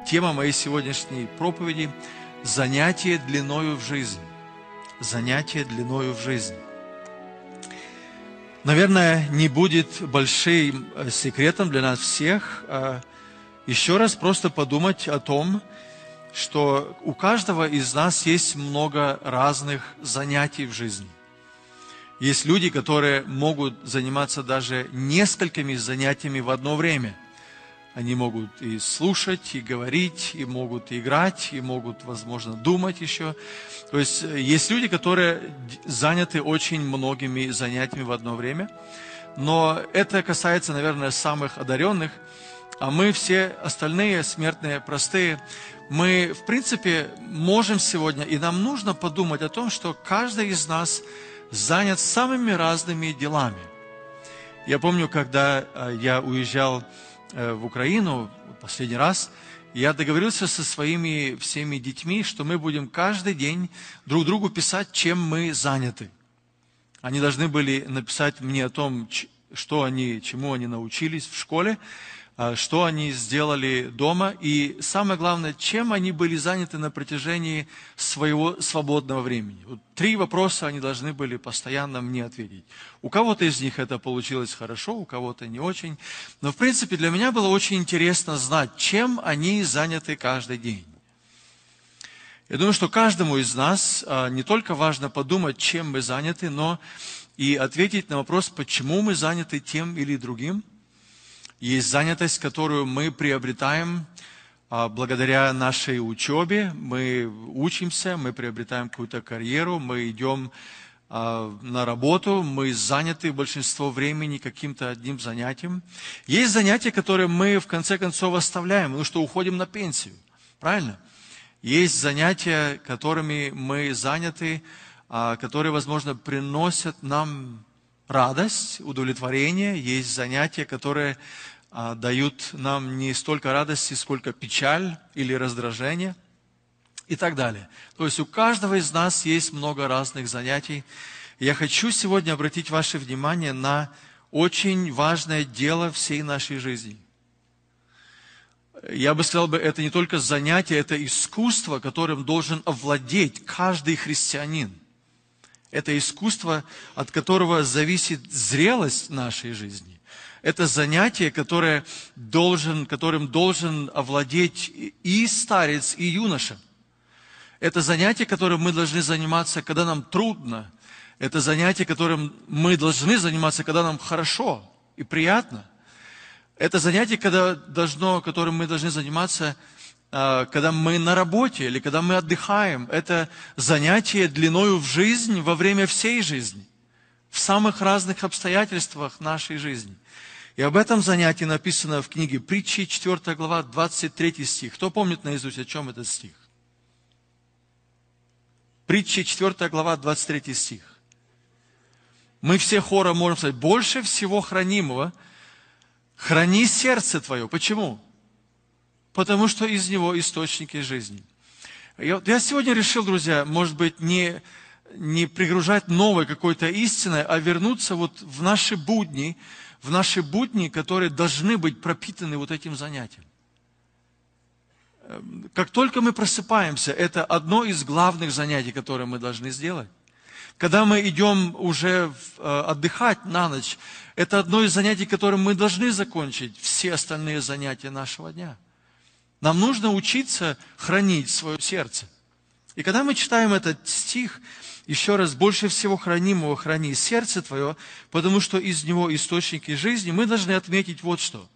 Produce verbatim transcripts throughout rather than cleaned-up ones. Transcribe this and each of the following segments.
Тема моей сегодняшней проповеди – занятие длиною в жизнь. Занятие длиною в жизнь. Наверное, не будет большим секретом для нас всех еще раз просто подумать о том, что у каждого из нас есть много разных занятий в жизни. Есть люди, которые могут заниматься даже несколькими занятиями в одно время. Они могут и слушать, и говорить, и могут играть, и могут, возможно, думать еще. То есть есть люди, которые заняты очень многими занятиями в одно время. Но это касается, наверное, самых одаренных. А мы все остальные, смертные, простые, мы, в принципе, можем сегодня, и нам нужно подумать о том, что каждый из нас занят самыми разными делами. Я помню, когда я уезжал в Украину последний раз, я договорился со своими всеми детьми, что мы будем каждый день друг другу писать, чем мы заняты. Они должны были написать мне о том, что они, чему они научились в школе, что они сделали дома, и самое главное, чем они были заняты на протяжении своего свободного времени. Вот три вопроса они должны были постоянно мне ответить. У кого-то из них это получилось хорошо, у кого-то не очень. Но, в принципе, для меня было очень интересно знать, чем они заняты каждый день. Я думаю, что каждому из нас не только важно подумать, чем мы заняты, но и ответить на вопрос, почему мы заняты тем или другим. Есть занятость, которую мы приобретаем а, благодаря нашей учебе. Мы учимся, мы приобретаем какую-то карьеру, мы идем а, на работу, мы заняты большинство времени каким-то одним занятием. Есть занятия, которые мы в конце концов оставляем, потому что уходим на пенсию. Правильно? Есть занятия, которыми мы заняты, а, которые, возможно, приносят нам радость, удовлетворение. Есть занятия, которые а, дают нам не столько радости, сколько печаль или раздражение и так далее. То есть у каждого из нас есть много разных занятий. Я хочу сегодня обратить ваше внимание на очень важное дело всей нашей жизни. Я бы сказал, это не только занятие, это искусство, которым должен овладеть каждый христианин. Это искусство, от которого зависит зрелость нашей жизни. Это занятие, которое должен, которым должен овладеть и старец, и юноша. Это занятие, которым мы должны заниматься, когда нам трудно. Это занятие, которым мы должны заниматься, когда нам хорошо и приятно. Это занятие, когда должно, которым мы должны заниматься, когда мы на работе или когда мы отдыхаем. Это занятие длиною в жизнь во время всей жизни, в самых разных обстоятельствах нашей жизни. И об этом занятии написано в книге Притчи, четвёртая глава, двадцать третий стих. Кто помнит наизусть, о чем этот стих? Притчи, четвёртая глава, двадцать третий стих. Мы все хором можем сказать: больше всего хранимого храни сердце твое. Почему? Потому что из него источники жизни. Я сегодня решил, друзья, может быть, не, не пригружать новой какой-то истиной, а вернуться вот в наши будни, в наши будни, которые должны быть пропитаны вот этим занятием. Как только мы просыпаемся, это одно из главных занятий, которые мы должны сделать. Когда мы идем уже отдыхать на ночь, это одно из занятий, которым мы должны закончить все остальные занятия нашего дня. Нам нужно учиться хранить свое сердце. И когда мы читаем этот стих, еще раз, больше всего хранимого храни сердце твое, потому что из него источники жизни, мы должны отметить вот что.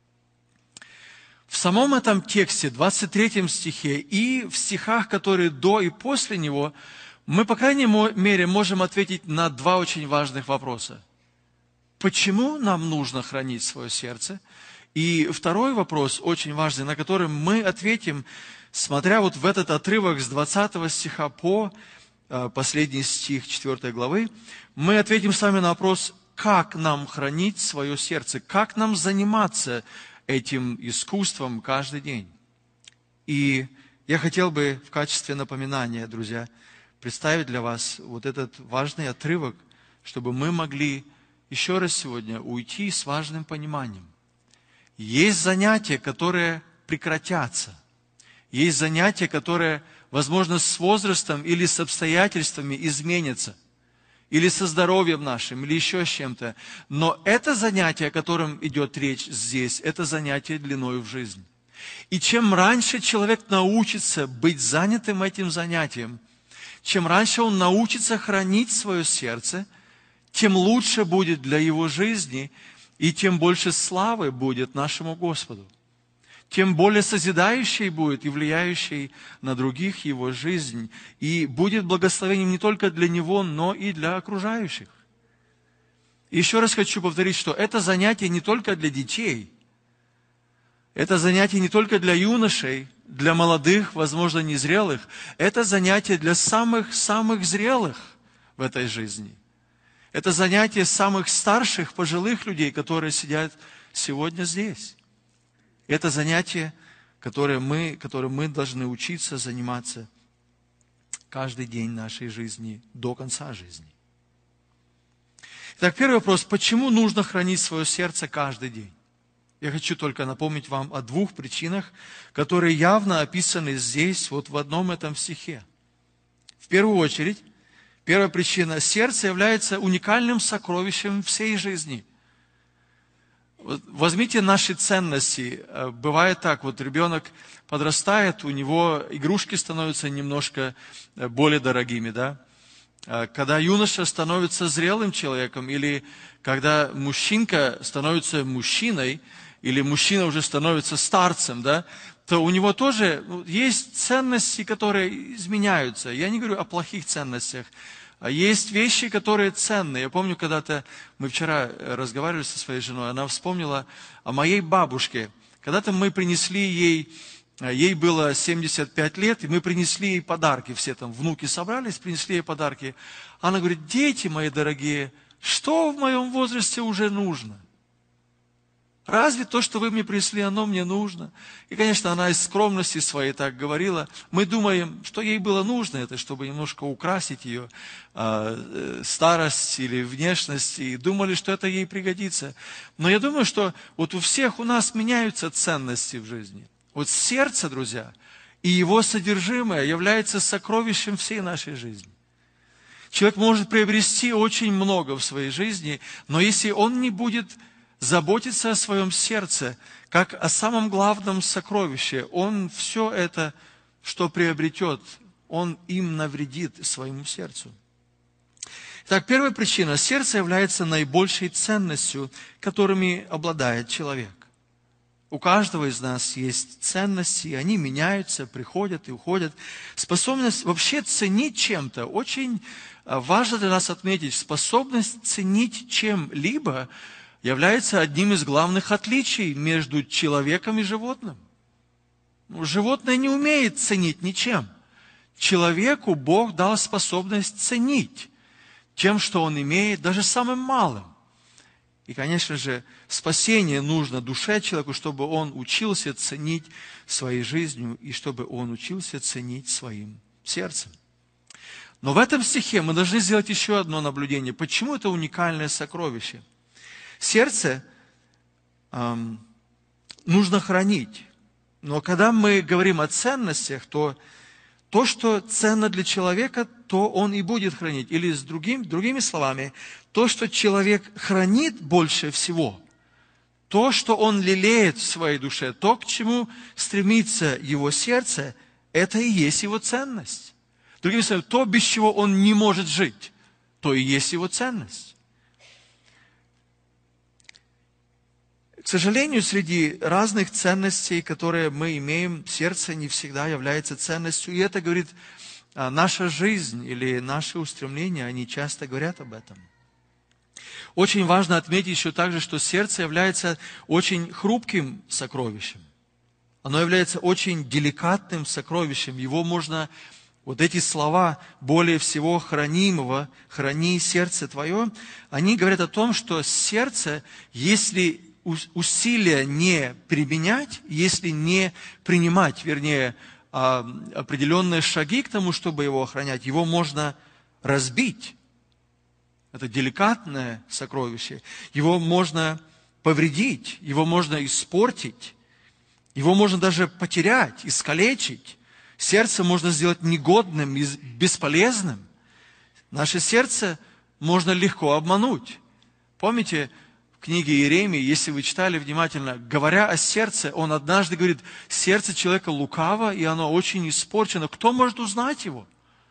В самом этом тексте, двадцать третьем стихе, и в стихах, которые до и после него, мы, по крайней мере, можем ответить на два очень важных вопроса. Почему нам нужно хранить свое сердце? И второй вопрос, очень важный, на который мы ответим, смотря вот в этот отрывок с двадцатого стиха по последний стих четвёртой главы, мы ответим с вами на вопрос, как нам хранить свое сердце, как нам заниматься этим искусством каждый день. И я хотел бы в качестве напоминания, друзья, представить для вас вот этот важный отрывок, чтобы мы могли еще раз сегодня уйти с важным пониманием. Есть занятия, которые прекратятся. Есть занятия, которые, возможно, с возрастом или с обстоятельствами изменятся. Или со здоровьем нашим, или еще с чем-то. Но это занятие, о котором идет речь здесь, это занятие длиною в жизнь. И чем раньше человек научится быть занятым этим занятием, чем раньше он научится хранить свое сердце, тем лучше будет для его жизни, и тем больше славы будет нашему Господу. Тем более созидающей будет и влияющей на других его жизнь, и будет благословением не только для него, но и для окружающих. И еще раз хочу повторить, что это занятие не только для детей, это занятие не только для юношей, для молодых, возможно, незрелых, это занятие для самых-самых зрелых в этой жизни. Это занятие самых старших, пожилых людей, которые сидят сегодня здесь. Это занятие, которое мы, которым мы должны учиться заниматься каждый день нашей жизни до конца жизни. Итак, первый вопрос. Почему нужно хранить свое сердце каждый день? Я хочу только напомнить вам о двух причинах, которые явно описаны здесь, вот в одном этом стихе. В первую очередь, первая причина. Сердце является уникальным сокровищем всей жизни. Возьмите наши ценности. Бывает так, вот ребенок подрастает, у него игрушки становятся немножко более дорогими, да? Когда юноша становится зрелым человеком, или когда мужчинка становится мужчиной, или мужчина уже становится старцем, да, то у него тоже есть ценности, которые изменяются. Я не говорю о плохих ценностях. Есть вещи, которые ценные. Я помню, когда-то мы вчера разговаривали со своей женой, она вспомнила о моей бабушке. Когда-то мы принесли ей, ей было семьдесят пять лет, и мы принесли ей подарки. Все там внуки собрались, принесли ей подарки. Она говорит: дети мои дорогие, что в моем возрасте уже нужно? Разве то, что вы мне принесли, оно мне нужно? И, конечно, она из скромности своей так говорила. Мы думаем, что ей было нужно это, чтобы немножко украсить ее э, старость или внешность, и думали, что это ей пригодится. Но я думаю, что вот у всех у нас меняются ценности в жизни. Вот сердце, друзья, и его содержимое является сокровищем всей нашей жизни. Человек может приобрести очень много в своей жизни, но если он не будет заботиться о своем сердце, как о самом главном сокровище, он все это, что приобретет, он им навредит своему сердцу. Итак, первая причина. Сердце является наибольшей ценностью, которыми обладает человек. У каждого из нас есть ценности, они меняются, приходят и уходят. Способность вообще ценить чем-то, очень важно для нас отметить, способность ценить чем-либо является одним из главных отличий между человеком и животным. Животное не умеет ценить ничем. Человеку Бог дал способность ценить тем, что он имеет, даже самым малым. И, конечно же, спасение нужно душе человеку, чтобы он учился ценить своей жизнью и чтобы он учился ценить своим сердцем. Но в этом стихе мы должны сделать еще одно наблюдение. Почему это уникальное сокровище? Сердце эм, нужно хранить. Но когда мы говорим о ценностях, то то, что ценно для человека, то он и будет хранить. Или с другим, другими словами, то, что человек хранит больше всего, то, что он лелеет в своей душе, то, к чему стремится его сердце, это и есть его ценность. Другими словами, то, без чего он не может жить, то и есть его ценность. К сожалению, среди разных ценностей, которые мы имеем, сердце не всегда является ценностью. И это говорит наша жизнь или наши устремления, они часто говорят об этом. Очень важно отметить еще также, что сердце является очень хрупким сокровищем. Оно является очень деликатным сокровищем. Его можно, вот эти слова, более всего хранимого, храни сердце твое, они говорят о том, что сердце, если усилия не применять, если не принимать, вернее, определенные шаги к тому, чтобы его охранять, его можно разбить. Это деликатное сокровище. Его можно повредить, его можно испортить. Его можно даже потерять, искалечить. Сердце можно сделать негодным и бесполезным. Наше сердце можно легко обмануть. Помните, в книге Иеремии, если вы читали внимательно, говоря о сердце, он однажды говорит, сердце человека лукаво, и оно очень испорчено. Кто может узнать его?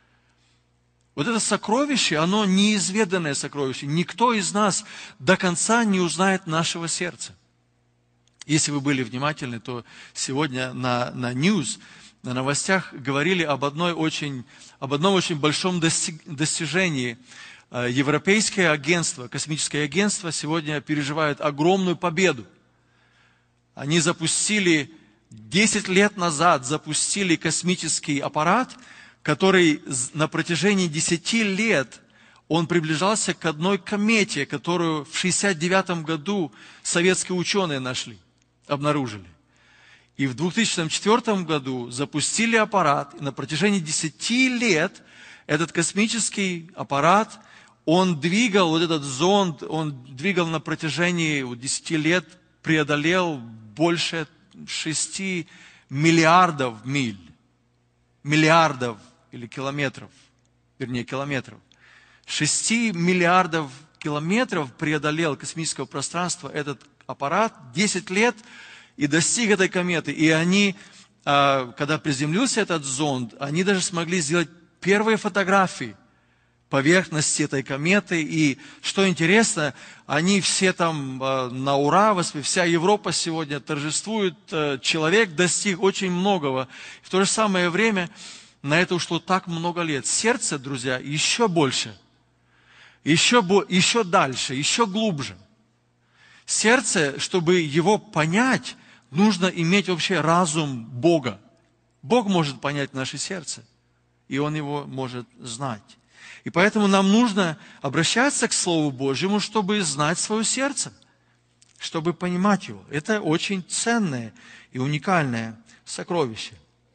Вот это сокровище, оно неизведанное сокровище. Никто из нас до конца не узнает нашего сердца. Если вы были внимательны, то сегодня на, на News, на новостях говорили об, одной очень, об одном очень большом достиг, достижении. Европейское агентство, космическое агентство сегодня переживает огромную победу. Они запустили, десять лет назад запустили космический аппарат, который на протяжении десяти лет он приближался к одной комете, которую в шестьдесят девятом году советские ученые нашли, обнаружили. И в две тысячи четвёртом году запустили аппарат, и на протяжении десяти лет этот космический аппарат, он двигал, вот этот зонд, он двигал на протяжении десяти лет, преодолел больше шести миллиардов миль, миллиардов или километров, вернее километров. шести миллиардов километров преодолел космического пространства этот аппарат, десять лет, и достиг этой кометы. И они, когда приземлился этот зонд, они даже смогли сделать первые фотографии поверхности этой кометы. И что интересно, они все там на ура, вся Европа сегодня торжествует. Человек достиг очень многого. В то же самое время на это ушло так много лет. Сердце, друзья, еще больше, еще, еще дальше, еще глубже. Сердце, чтобы его понять, нужно иметь вообще разум Бога. Бог может понять наше сердце, и Он его может знать. И поэтому нам нужно обращаться к Слову Божьему, чтобы знать свое сердце, чтобы понимать его. Это очень ценное и уникальное сокровище.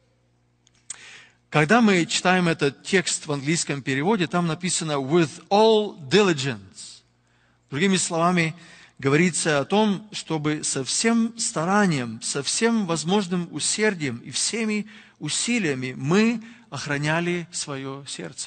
Когда мы читаем этот текст в английском переводе, там написано «with all diligence». Другими словами, говорится о том, чтобы со всем старанием, со всем возможным усердием и всеми усилиями мы охраняли свое сердце.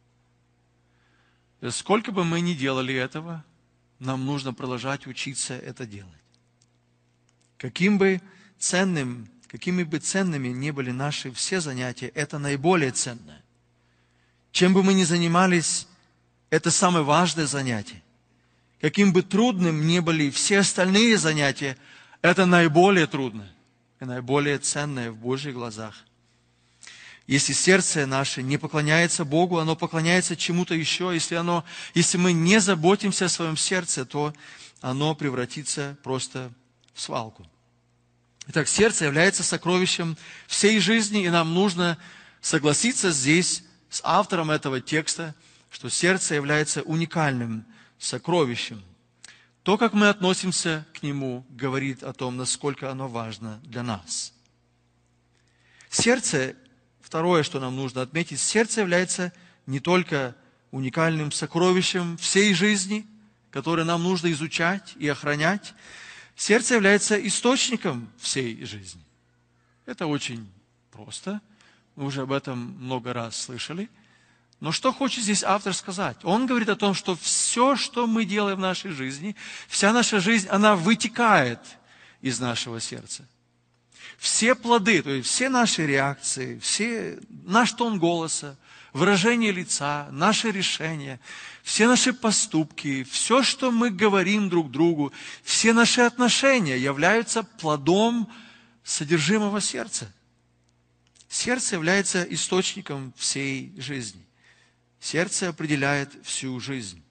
Сколько бы мы ни делали этого, нам нужно продолжать учиться это делать. Каким бы ценным, какими бы ценными ни были наши все занятия, это наиболее ценное. Чем бы мы ни занимались, это самое важное занятие. Каким бы трудным ни были все остальные занятия, это наиболее трудное и наиболее ценное в Божьих глазах. Если сердце наше не поклоняется Богу, оно поклоняется чему-то еще. Если, оно, если мы не заботимся о своем сердце, то оно превратится просто в свалку. Итак, сердце является сокровищем всей жизни, и нам нужно согласиться здесь с автором этого текста, что сердце является уникальным сокровищем. То, как мы относимся к нему, говорит о том, насколько оно важно для нас. Сердце, второе, что нам нужно отметить, сердце является не только уникальным сокровищем всей жизни, которое нам нужно изучать и охранять. Сердце является источником всей жизни. Это очень просто. Мы уже об этом много раз слышали. Но что хочет здесь автор сказать? Он говорит о том, что все, что мы делаем в нашей жизни, вся наша жизнь, она вытекает из нашего сердца. Все плоды, то есть все наши реакции, все, наш тон голоса, выражение лица, наши решения, все наши поступки, все, что мы говорим друг другу, все наши отношения являются плодом содержимого сердца. Сердце является источником всей жизни. Сердце определяет всю жизнь.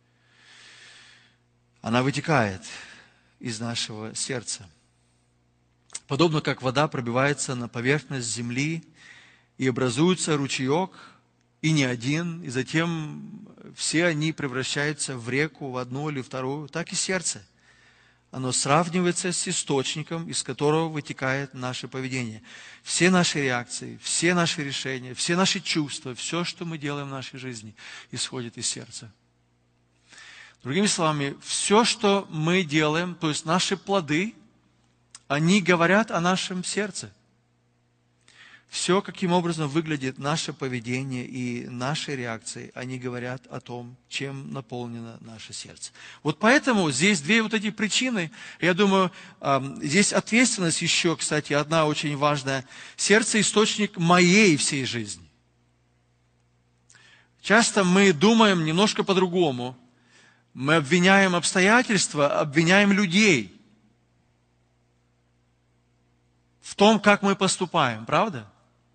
Она вытекает из нашего сердца. Подобно как вода пробивается на поверхность земли, и образуется ручеек, и не один, и затем все они превращаются в реку, в одну или вторую, так и сердце. Оно сравнивается с источником, из которого вытекает наше поведение. Все наши реакции, все наши решения, все наши чувства, все, что мы делаем в нашей жизни, исходит из сердца. Другими словами, все, что мы делаем, то есть наши плоды, они говорят о нашем сердце. Все, каким образом выглядит наше поведение и наши реакции, они говорят о том, чем наполнено наше сердце. Вот поэтому здесь две вот эти причины. Я думаю, здесь ответственность еще, кстати, одна очень важная. Сердце – источник моей всей жизни. Часто мы думаем немножко по-другому. Мы обвиняем обстоятельства, обвиняем людей в том, как мы поступаем, правда?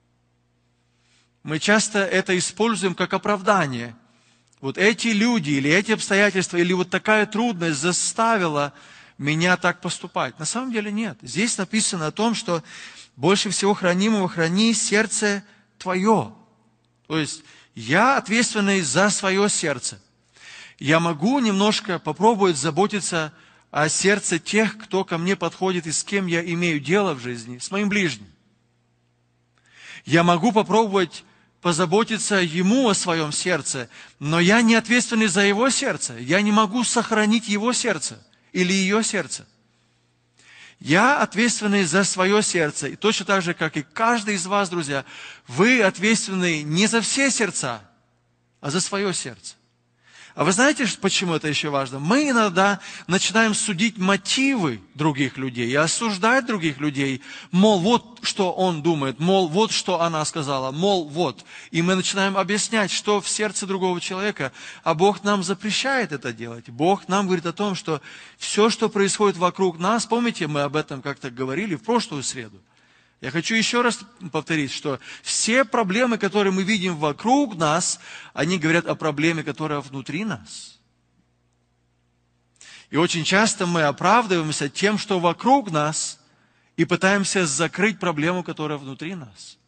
Мы часто это используем как оправдание. Вот эти люди, или эти обстоятельства, или вот такая трудность заставила меня так поступать. На самом деле нет. Здесь написано о том, что больше всего хранимого храни сердце твое. То есть я ответственный за свое сердце. Я могу немножко попробовать заботиться о сердце тех, кто ко мне подходит и с кем я имею дело в жизни, с моим ближним. Я могу попробовать позаботиться ему о своем сердце, но я не ответственный за его сердце. Я не могу сохранить его сердце или ее сердце. Я ответственный за свое сердце. И точно так же, как и каждый из вас, друзья, вы ответственны не за все сердца, а за свое сердце. А вы знаете, почему это еще важно? Мы иногда начинаем судить мотивы других людей и осуждать других людей. Мол, вот что он думает, мол, вот что она сказала, мол, вот. И мы начинаем объяснять, что в сердце другого человека. А Бог нам запрещает это делать. Бог нам говорит о том, что все, что происходит вокруг нас, помните, мы об этом как-то говорили в прошлую среду. Я хочу еще раз повторить, что все проблемы, которые мы видим вокруг нас, они говорят о проблеме, которая внутри нас. И очень часто мы оправдываемся тем, что вокруг нас, и пытаемся закрыть проблему, которая внутри нас.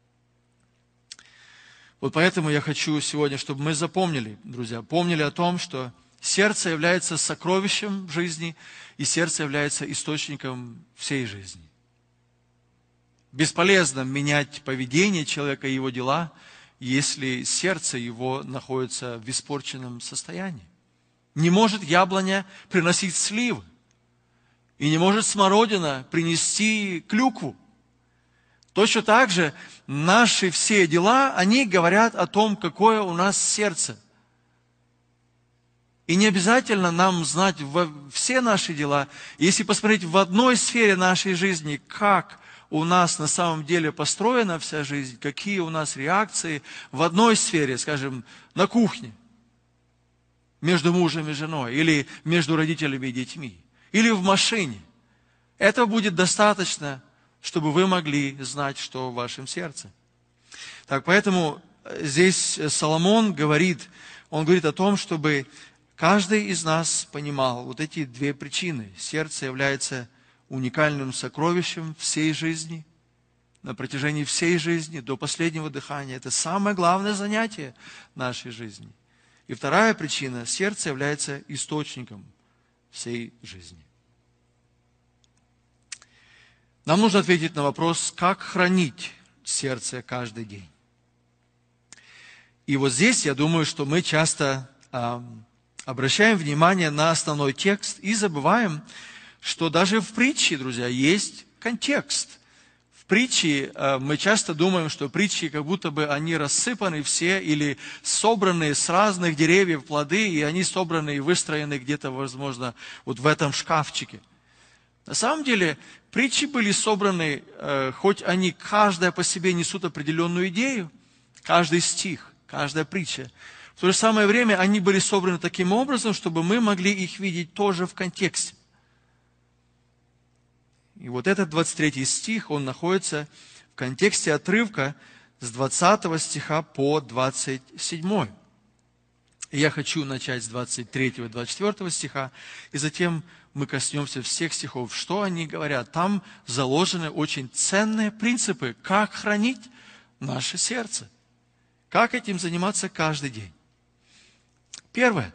Вот поэтому я хочу сегодня, чтобы мы запомнили, друзья, помнили о том, что сердце является сокровищем в жизни, и сердце является источником всей жизни. Бесполезно менять поведение человека и его дела, если сердце его находится в испорченном состоянии. Не может яблоня приносить сливы, и не может смородина принести клюкву. Точно так же наши все дела, они говорят о том, какое у нас сердце. И не обязательно нам знать все наши дела. Если посмотреть в одной сфере нашей жизни, как у нас на самом деле построена вся жизнь, какие у нас реакции в одной сфере, скажем, на кухне, между мужем и женой, или между родителями и детьми, или в машине. Этого будет достаточно, чтобы вы могли знать, что в вашем сердце. Так, поэтому здесь Соломон говорит, он говорит о том, чтобы каждый из нас понимал вот эти две причины. Сердце является уникальным сокровищем всей жизни, на протяжении всей жизни, до последнего дыхания. Это самое главное занятие нашей жизни. И вторая причина – сердце является источником всей жизни. Нам нужно ответить на вопрос, как хранить сердце каждый день. И вот здесь, я думаю, что мы часто э, обращаем внимание на основной текст и забываем, что даже в притче, друзья, есть контекст. В притче э, мы часто думаем, что притчи как будто бы они рассыпаны все или собраны с разных деревьев плоды, и они собраны и выстроены где-то, возможно, вот в этом шкафчике. На самом деле, притчи были собраны, э, хоть они каждая по себе несут определенную идею, каждый стих, каждая притча. В то же самое время они были собраны таким образом, чтобы мы могли их видеть тоже в контексте. И вот этот двадцать третий стих, он находится в контексте отрывка с двадцатого стиха по двадцать седьмой. И я хочу начать с двадцать третьего и двадцать четвёртого стиха, и затем мы коснемся всех стихов. Что они говорят? Там заложены очень ценные принципы, как хранить наше сердце, как этим заниматься каждый день. Первое.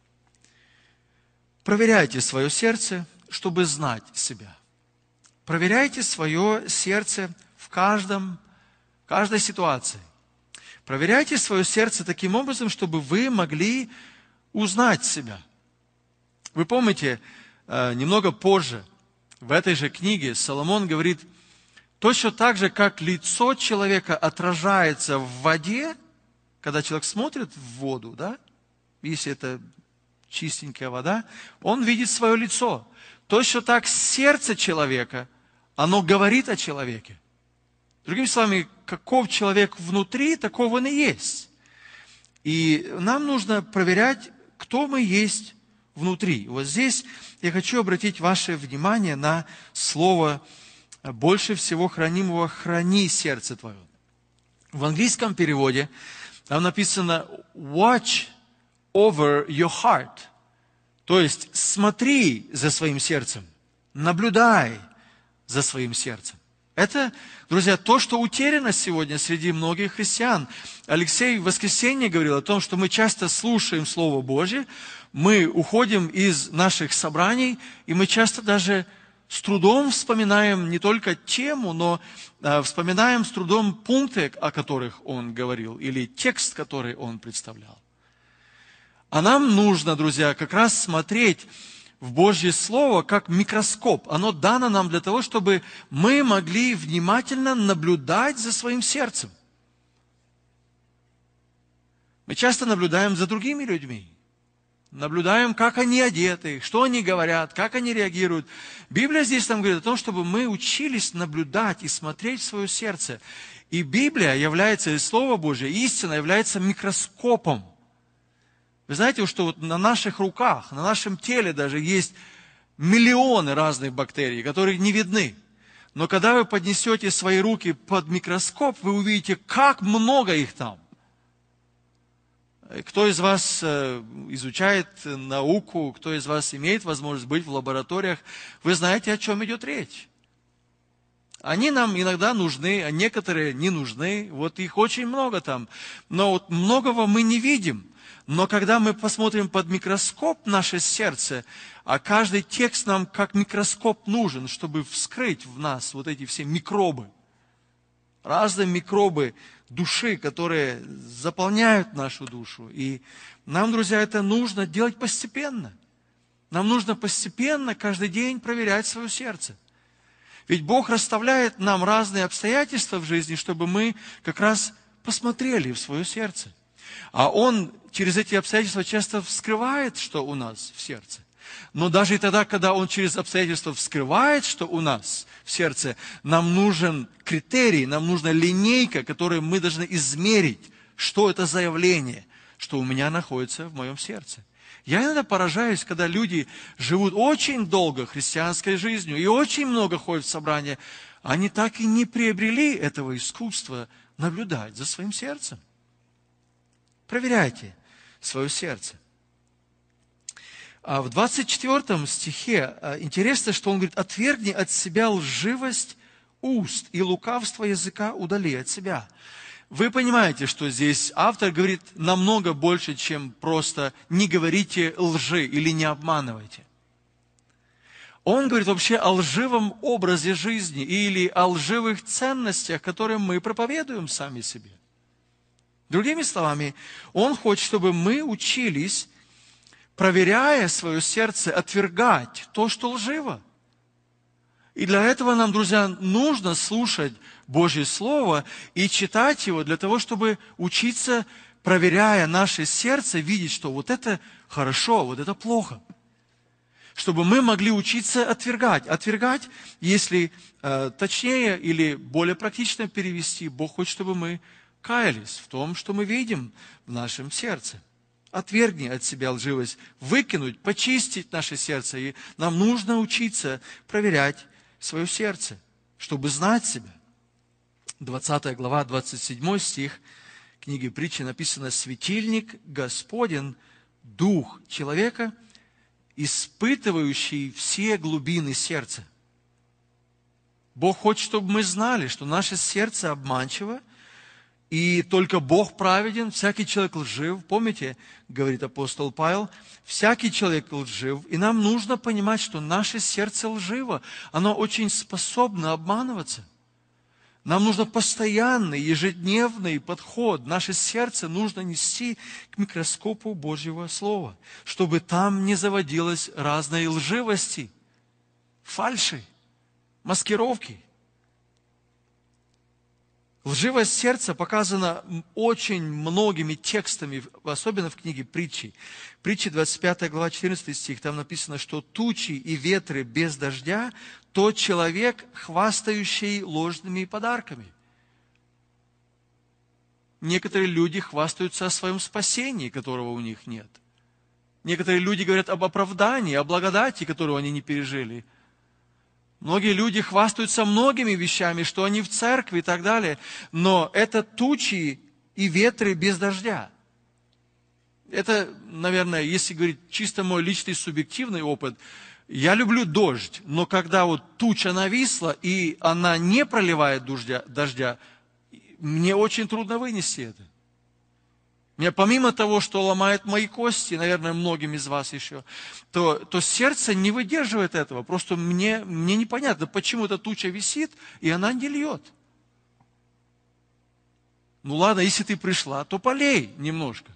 Проверяйте свое сердце, чтобы знать себя. Проверяйте свое сердце в каждом, каждой ситуации. Проверяйте свое сердце таким образом, чтобы вы могли узнать себя. Вы помните, немного позже в этой же книге Соломон говорит, точно так же, как лицо человека отражается в воде, когда человек смотрит в воду, да, если это чистенькая вода, он видит свое лицо. Точно так сердце человека, оно говорит о человеке. Другими словами, каков человек внутри, таков он и есть. И нам нужно проверять, кто мы есть внутри. Вот здесь я хочу обратить ваше внимание на слово «больше всего хранимого храни сердце твое». В английском переводе там написано «watch over your heart». То есть смотри за своим сердцем, наблюдай за своим сердцем. Это, друзья, то, что утеряно сегодня среди многих христиан. Алексей в воскресенье говорил о том, что мы часто слушаем Слово Божье, мы уходим из наших собраний, и мы часто даже с трудом вспоминаем не только тему, но э, вспоминаем с трудом пункты, о которых он говорил, или текст, который он представлял. А нам нужно, друзья, как раз смотреть в Божье Слово как микроскоп. Оно дано нам для того, чтобы мы могли внимательно наблюдать за своим сердцем. Мы часто наблюдаем за другими людьми. Наблюдаем, как они одеты, что они говорят, как они реагируют. Библия здесь нам говорит о том, чтобы мы учились наблюдать и смотреть в свое сердце. И Библия является, и Слово Божье, истина является микроскопом. Вы знаете, что вот на наших руках, на нашем теле даже есть миллионы разных бактерий, которые не видны. Но когда вы поднесете свои руки под микроскоп, вы увидите, как много их там. Кто из вас изучает науку, кто из вас имеет возможность быть в лабораториях, вы знаете, о чем идет речь. Они нам иногда нужны, а некоторые не нужны. Вот их очень много там. Но вот многого мы не видим. Но когда мы посмотрим под микроскоп наше сердце, а каждый текст нам как микроскоп нужен, чтобы вскрыть в нас вот эти все микробы, разные микробы души, которые заполняют нашу душу. И нам, друзья, это нужно делать постепенно. Нам нужно постепенно каждый день проверять свое сердце. Ведь Бог расставляет нам разные обстоятельства в жизни, чтобы мы как раз посмотрели в свое сердце. А Он через эти обстоятельства часто вскрывает, что у нас в сердце. Но даже и тогда, когда Он через обстоятельства вскрывает, что у нас в сердце, нам нужен критерий, нам нужна линейка, которую мы должны измерить, что это за явление, что у меня находится в моем сердце. Я иногда поражаюсь, когда люди живут очень долго христианской жизнью и очень много ходят в собрания, они так и не приобрели этого искусства наблюдать за своим сердцем. Проверяйте свое сердце. А в двадцать четвёртом стихе интересно, что он говорит: «Отвергни от себя лживость уст и лукавство языка удали от себя». Вы понимаете, что здесь автор говорит намного больше, чем просто «не говорите лжи» или «не обманывайте». Он говорит вообще о лживом образе жизни или о лживых ценностях, которые мы проповедуем сами себе. Другими словами, он хочет, чтобы мы учились, проверяя свое сердце, отвергать то, что лживо. И для этого нам, друзья, нужно слушать Божье Слово и читать его для того, чтобы учиться, проверяя наше сердце, видеть, что вот это хорошо, вот это плохо. Чтобы мы могли учиться отвергать. Отвергать, если э, точнее или более практично перевести, Бог хочет, чтобы мы каялись в том, что мы видим в нашем сердце. Отвергни от себя лживость, выкинуть, почистить наше сердце. И нам нужно учиться проверять свое сердце, чтобы знать себя. двадцатая глава, двадцать седьмой стих книги Притчи написано: «Светильник Господен, дух человека, испытывающий все глубины сердца». Бог хочет, чтобы мы знали, что наше сердце обманчиво, и только Бог праведен, всякий человек лжив. Помните, говорит апостол Павел, всякий человек лжив. И нам нужно понимать, что наше сердце лживо. Оно очень способно обманываться. Нам нужно постоянный, ежедневный подход. Наше сердце нужно нести к микроскопу Божьего Слова, чтобы там не заводилось разной лживости фальши, маскировки. Лживость сердца показана очень многими текстами, особенно в книге Притчи. Притчи, двадцать пятая глава, четырнадцатый стих, там написано, что тучи и ветры без дождя – тот человек, хвастающий ложными подарками. Некоторые люди хвастаются о своем спасении, которого у них нет. Некоторые люди говорят об оправдании, о благодати, которую они не пережили. Многие люди хвастаются многими вещами, что они в церкви и так далее, но это тучи и ветры без дождя. Это, наверное, если говорить чисто мой личный субъективный опыт, я люблю дождь, но когда вот туча нависла и она не проливает дождя, дождя, мне очень трудно вынести это. Мне помимо того, что ломает мои кости, наверное, многим из вас еще, то, то сердце не выдерживает этого. Просто мне, мне непонятно, почему эта туча висит, и она не льет. Ну ладно, если ты пришла, то полей немножко.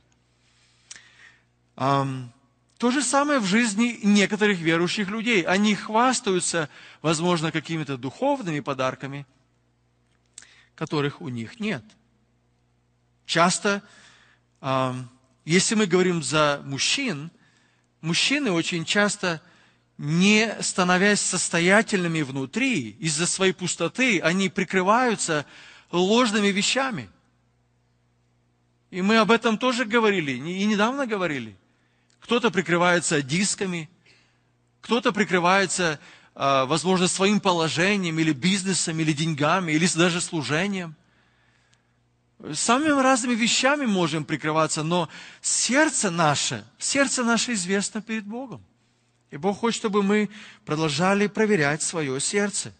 Ам, то же самое в жизни некоторых верующих людей. Они хвастаются, возможно, какими-то духовными подарками, которых у них нет. Часто, если мы говорим за мужчин, мужчины очень часто, не становясь состоятельными внутри, из-за своей пустоты, они прикрываются ложными вещами. И мы об этом тоже говорили, и недавно говорили. Кто-то прикрывается дисками, кто-то прикрывается, возможно, своим положением, или бизнесом, или деньгами, или даже служением. Самыми разными вещами можем прикрываться, но сердце наше, сердце наше известно перед Богом. И Бог хочет, чтобы мы продолжали проверять свое сердце.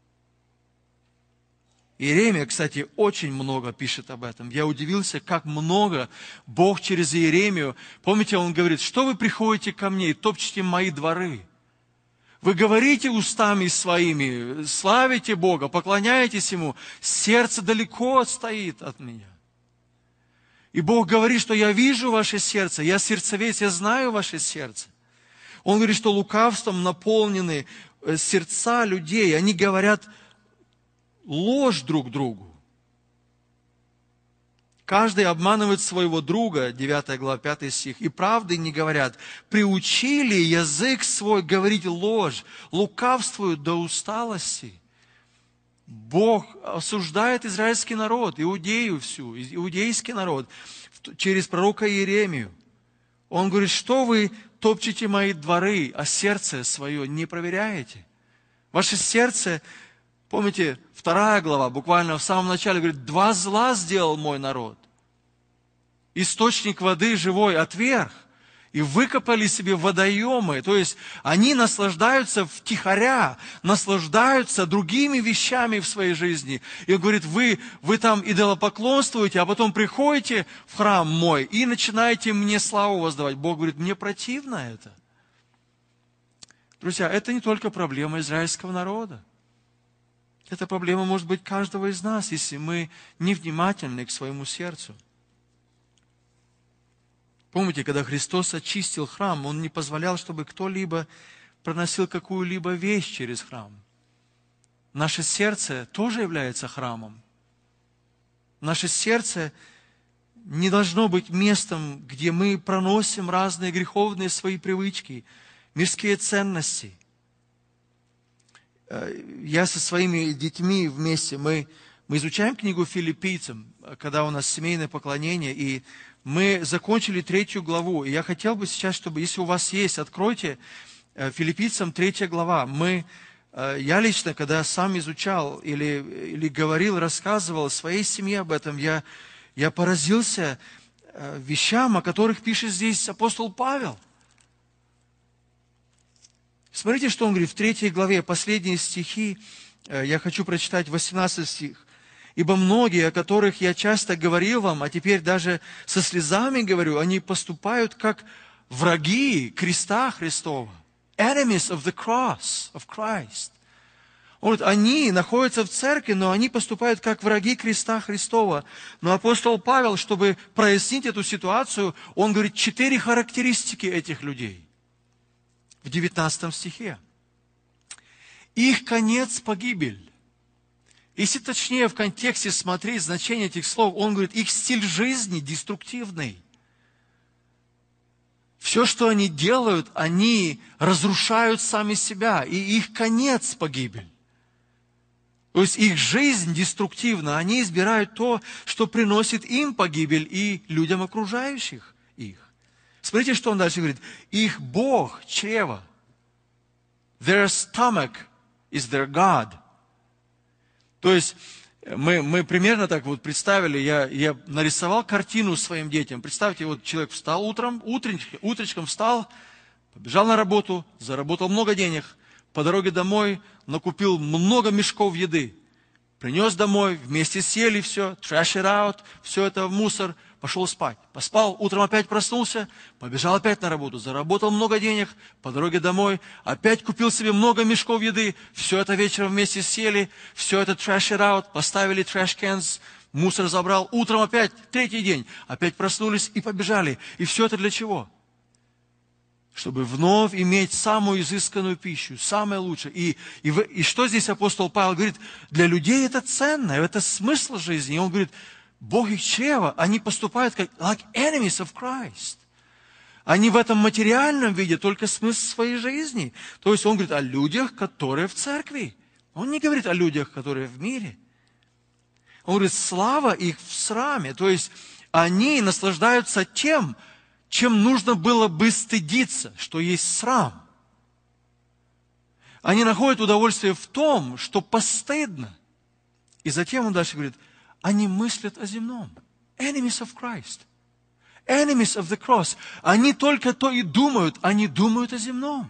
Иеремия, кстати, очень много пишет об этом. Я удивился, как много Бог через Иеремию. Помните, он говорит, что вы приходите ко мне и топчете мои дворы? Вы говорите устами своими, славите Бога, поклоняетесь Ему, сердце далеко отстоит от меня. И Бог говорит, что я вижу ваше сердце, я сердцевец, я знаю ваше сердце. Он говорит, что лукавством наполнены сердца людей, они говорят ложь друг другу. Каждый обманывает своего друга, девятая глава, пятый стих, и правды не говорят. Приучили язык свой говорить ложь, лукавствуют до усталости. Бог осуждает израильский народ, иудею всю, иудейский народ, через пророка Иеремию. Он говорит, что вы топчете мои дворы, а сердце свое не проверяете. Ваше сердце, помните, вторая глава, буквально в самом начале, говорит, два зла сделал мой народ. Источник воды живой отверг, и выкопали себе водоемы. То есть они наслаждаются втихаря, наслаждаются другими вещами в своей жизни. И он говорит, вы, вы там идолопоклонствуете, а потом приходите в храм мой и начинаете мне славу воздавать. Бог говорит, мне противно это. Друзья, это не только проблема израильского народа. Это проблема, может быть, каждого из нас, если мы невнимательны к своему сердцу. Помните, когда Христос очистил храм, Он не позволял, чтобы кто-либо проносил какую-либо вещь через храм. Наше сердце тоже является храмом. Наше сердце не должно быть местом, где мы проносим разные греховные свои привычки, мирские ценности. Я со своими детьми вместе, мы, мы изучаем книгу Филиппийцам, когда у нас семейное поклонение, и мы закончили третью главу. И я хотел бы сейчас, чтобы, если у вас есть, откройте Филиппийцам третья глава. Мы, я лично, когда сам изучал или, или говорил, рассказывал своей семье об этом, я, я поразился вещам, о которых пишет здесь апостол Павел. Смотрите, что он говорит в третьей главе, последние стихи, я хочу прочитать восемнадцатый стих. «Ибо многие, о которых я часто говорил вам, а теперь даже со слезами говорю, они поступают как враги креста Христова». Enemies of the cross of Christ. Вот они находятся в церкви, но они поступают как враги креста Христова. Но апостол Павел, чтобы прояснить эту ситуацию, он говорит четыре характеристики этих людей. В девятнадцатом стихе. их конец – погибель. Если точнее в контексте смотреть значение этих слов, он говорит, их стиль жизни деструктивный. Все, что они делают, они разрушают сами себя, и их конец – погибель. То есть их жизнь деструктивна, они избирают то, что приносит им погибель и людям, окружающих их. Смотрите, что он дальше говорит. Их Бог – чрево. Their stomach is their God. То есть мы, мы примерно так вот представили, я, я нарисовал картину своим детям. Представьте, вот человек встал утром, утречком, утречком встал, побежал на работу, заработал много денег, по дороге домой накупил много мешков еды, принес домой, вместе съели все, trash it out, все это в мусор, пошел спать. Поспал, утром опять проснулся, побежал опять на работу, заработал много денег, по дороге домой, опять купил себе много мешков еды, все это вечером вместе съели, все это trash it out, поставили trash cans, мусор забрал, утром опять, третий день, опять проснулись и побежали. И все это для чего? Чтобы вновь иметь самую изысканную пищу, самое лучшее. И, и, и что здесь апостол Павел говорит? Для людей это ценно, это смысл жизни. И он говорит, Бог их чрево, они поступают как like enemies of Christ. Они в этом материальном видят только смысл своей жизни. То есть он говорит о людях, которые в церкви. Он не говорит о людях, которые в мире. Он говорит, слава их в сраме. То есть они наслаждаются тем, чем нужно было бы стыдиться, что есть срам. Они находят удовольствие в том, что постыдно. И затем он дальше говорит, они мыслят о земном. Enemies of Christ. Enemies of the cross. Они только то и думают, они думают о земном.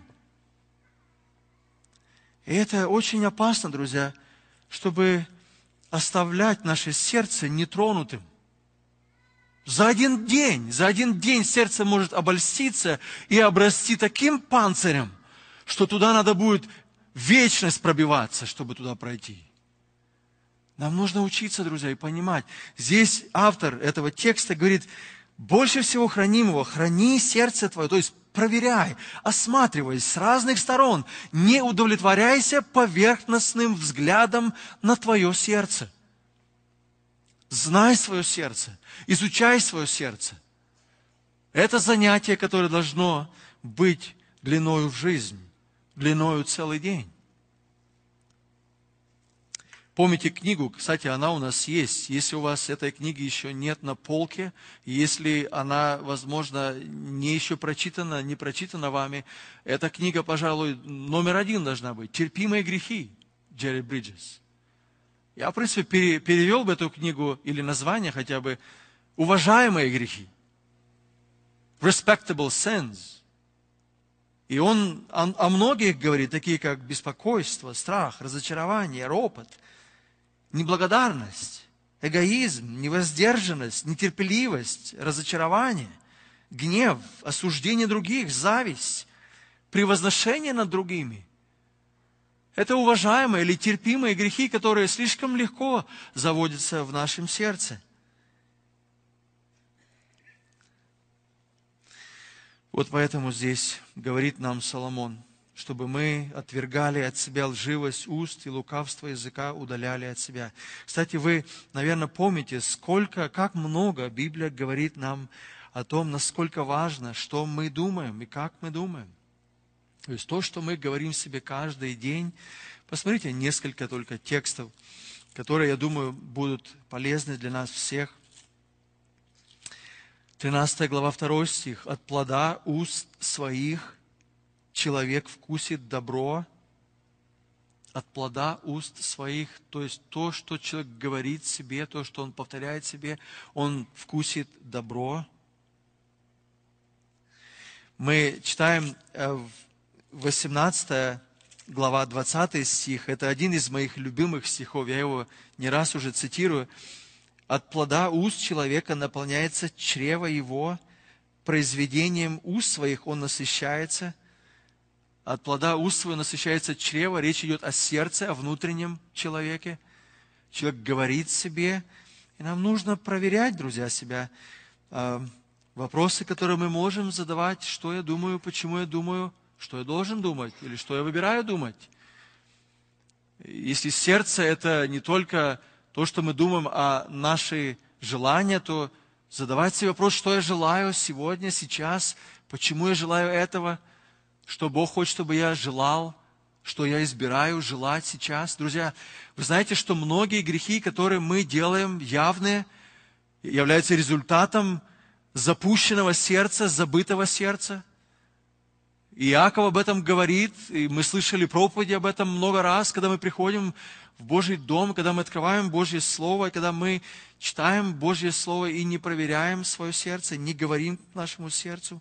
И это очень опасно, друзья, чтобы оставлять наше сердце нетронутым. За один день, за один день сердце может обольститься и обрасти таким панцирем, что туда надо будет вечность пробиваться, чтобы туда пройти. Нам нужно учиться, друзья, и понимать. Здесь автор этого текста говорит, больше всего хранимого, храни сердце твое, то есть проверяй, осматривай с разных сторон, не удовлетворяйся поверхностным взглядом на твое сердце. Знай свое сердце, изучай свое сердце. Это занятие, которое должно быть длиною в жизнь, длиною целый день. Помните книгу, кстати, она у нас есть. Если у вас этой книги еще нет на полке, если она, возможно, не еще прочитана, не прочитана вами, эта книга, пожалуй, номер один должна быть. «Терпимые грехи» Джерри Бриджес. Я, в принципе, перевел бы эту книгу, или название хотя бы, «Уважаемые грехи». Respectable sins. И он о, о многих говорит, такие как беспокойство, страх, разочарование, ропот, неблагодарность, эгоизм, невоздержанность, нетерпеливость, разочарование, гнев, осуждение других, зависть, превозношение над другими. Это уважаемые или терпимые грехи, которые слишком легко заводятся в нашем сердце. Вот поэтому здесь говорит нам Соломон, чтобы мы отвергали от себя лживость уст и лукавство языка удаляли от себя. Кстати, вы, наверное, помните, сколько, как много Библия говорит нам о том, насколько важно, что мы думаем и как мы думаем. То есть то, что мы говорим себе каждый день. Посмотрите несколько только текстов, которые, я думаю, будут полезны для нас всех. тринадцатая глава, второй стих. «От плода уст своих человек вкусит добро». От плода уст своих, то есть то, что человек говорит себе, то, что он повторяет себе, он вкусит добро. Мы читаем в восемнадцатая глава, двадцатый стих. Это один из моих любимых стихов. Я его не раз уже цитирую. «От плода уст человека наполняется чрево его, произведением уст своих он насыщается». От плода уст своего насыщается чрево. Речь идет о сердце, о внутреннем человеке. Человек говорит себе. И нам нужно проверять, друзья, себя. Вопросы, которые мы можем задавать. Что я думаю, почему я думаю, что я должен думать, или что я выбираю думать. Если сердце – это не только то, что мы думаем о наши желания, то задавать себе вопрос, что я желаю сегодня, сейчас, почему я желаю этого, что Бог хочет, чтобы я желал, что я избираю желать сейчас. Друзья, вы знаете, что многие грехи, которые мы делаем явные, являются результатом запущенного сердца, забытого сердца. И Иаков об этом говорит, и мы слышали проповеди об этом много раз, когда мы приходим в Божий дом, когда мы открываем Божье Слово, когда мы читаем Божье Слово и не проверяем свое сердце, не говорим к нашему сердцу.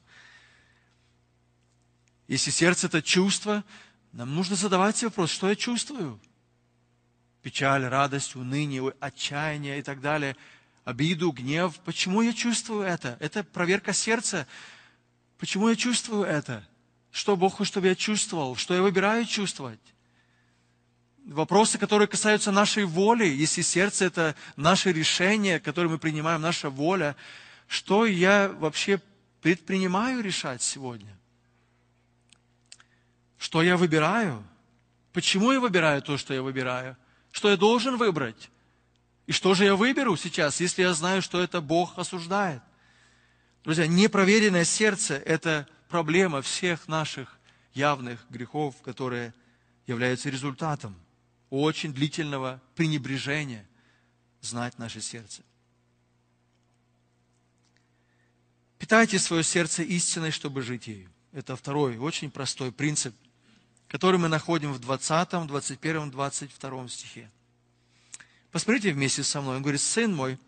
Если сердце – это чувство, нам нужно задавать себе вопрос, что я чувствую? Печаль, радость, уныние, отчаяние и так далее, обиду, гнев. Почему я чувствую это? Это проверка сердца. Почему я чувствую это? Что Бог хочет, чтобы я чувствовал? Что я выбираю чувствовать? Вопросы, которые касаются нашей воли, если сердце – это наше решение, которое мы принимаем, наша воля, что я вообще предпринимаю решать сегодня? Что я выбираю? Почему я выбираю то, что я выбираю? Что я должен выбрать? И что же я выберу сейчас, если я знаю, что это Бог осуждает? Друзья, непроверенное сердце – это проблема всех наших явных грехов, которые являются результатом очень длительного пренебрежения знать наше сердце. Питайте свое сердце истиной, чтобы жить ею. Это второй, очень простой принцип, который мы находим в двадцатом, двадцать первом, двадцать втором стихе. Посмотрите вместе со мной. Он говорит: «Сын мой».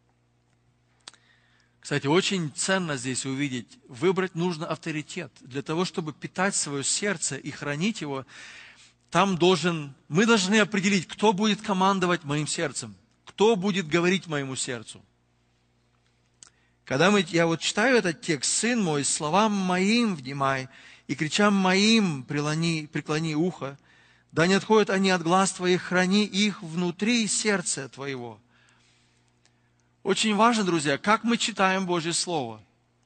Кстати, очень ценно здесь увидеть. Выбрать нужно авторитет. Для того, чтобы питать свое сердце и хранить его, там должен, мы должны определить, кто будет командовать моим сердцем, кто будет говорить моему сердцу. Когда мы, я вот читаю этот текст: «Сын мой, словам моим внимай, и кричам моим преклони, преклони ухо, да не отходят они от глаз твоих, храни их внутри сердца твоего». Очень важно, друзья, как мы читаем Божье Слово.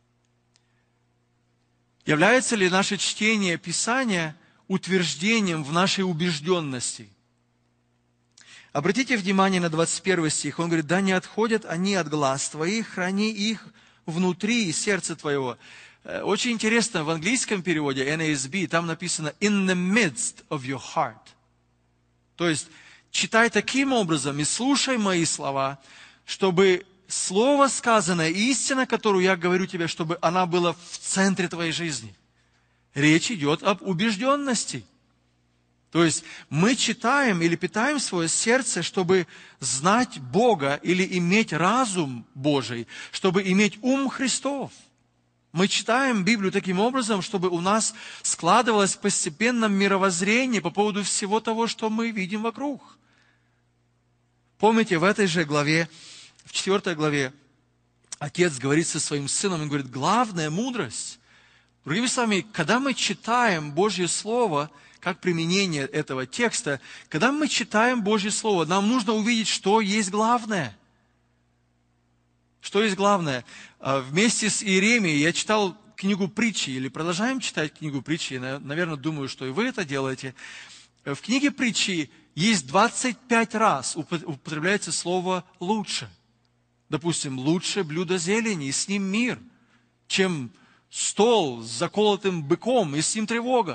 Является ли наше чтение Писания утверждением в нашей убежденности? Обратите внимание на двадцать первый стих. Он говорит: «Да не отходят они от глаз твоих, храни их внутри сердца твоего». Очень интересно, в английском переводе эн эй эс би там написано «in the midst of your heart». То есть, читай таким образом и слушай мои слова, чтобы слово сказанное, истина, которую я говорю тебе, чтобы она была в центре твоей жизни. Речь идет об убежденности. То есть мы читаем или питаем свое сердце, чтобы знать Бога или иметь разум Божий, чтобы иметь ум Христов. Мы читаем Библию таким образом, чтобы у нас складывалось постепенно мировоззрение по поводу всего того, что мы видим вокруг. Помните, в этой же главе, в четвертой главе, отец говорит со своим сыном, он говорит: главная мудрость. Другими словами, когда мы читаем Божье Слово, как применение этого текста, когда мы читаем Божье Слово, нам нужно увидеть, что есть главное. Что есть главное? Вместе с Иеремией я читал книгу притчи, или продолжаем читать книгу притчи, наверное, думаю, что и вы это делаете. В книге притчи есть двадцать пять раз употребляется слово «лучше». Допустим, лучше блюдо зелени, и с ним мир, чем стол с заколотым быком, и с ним тревога.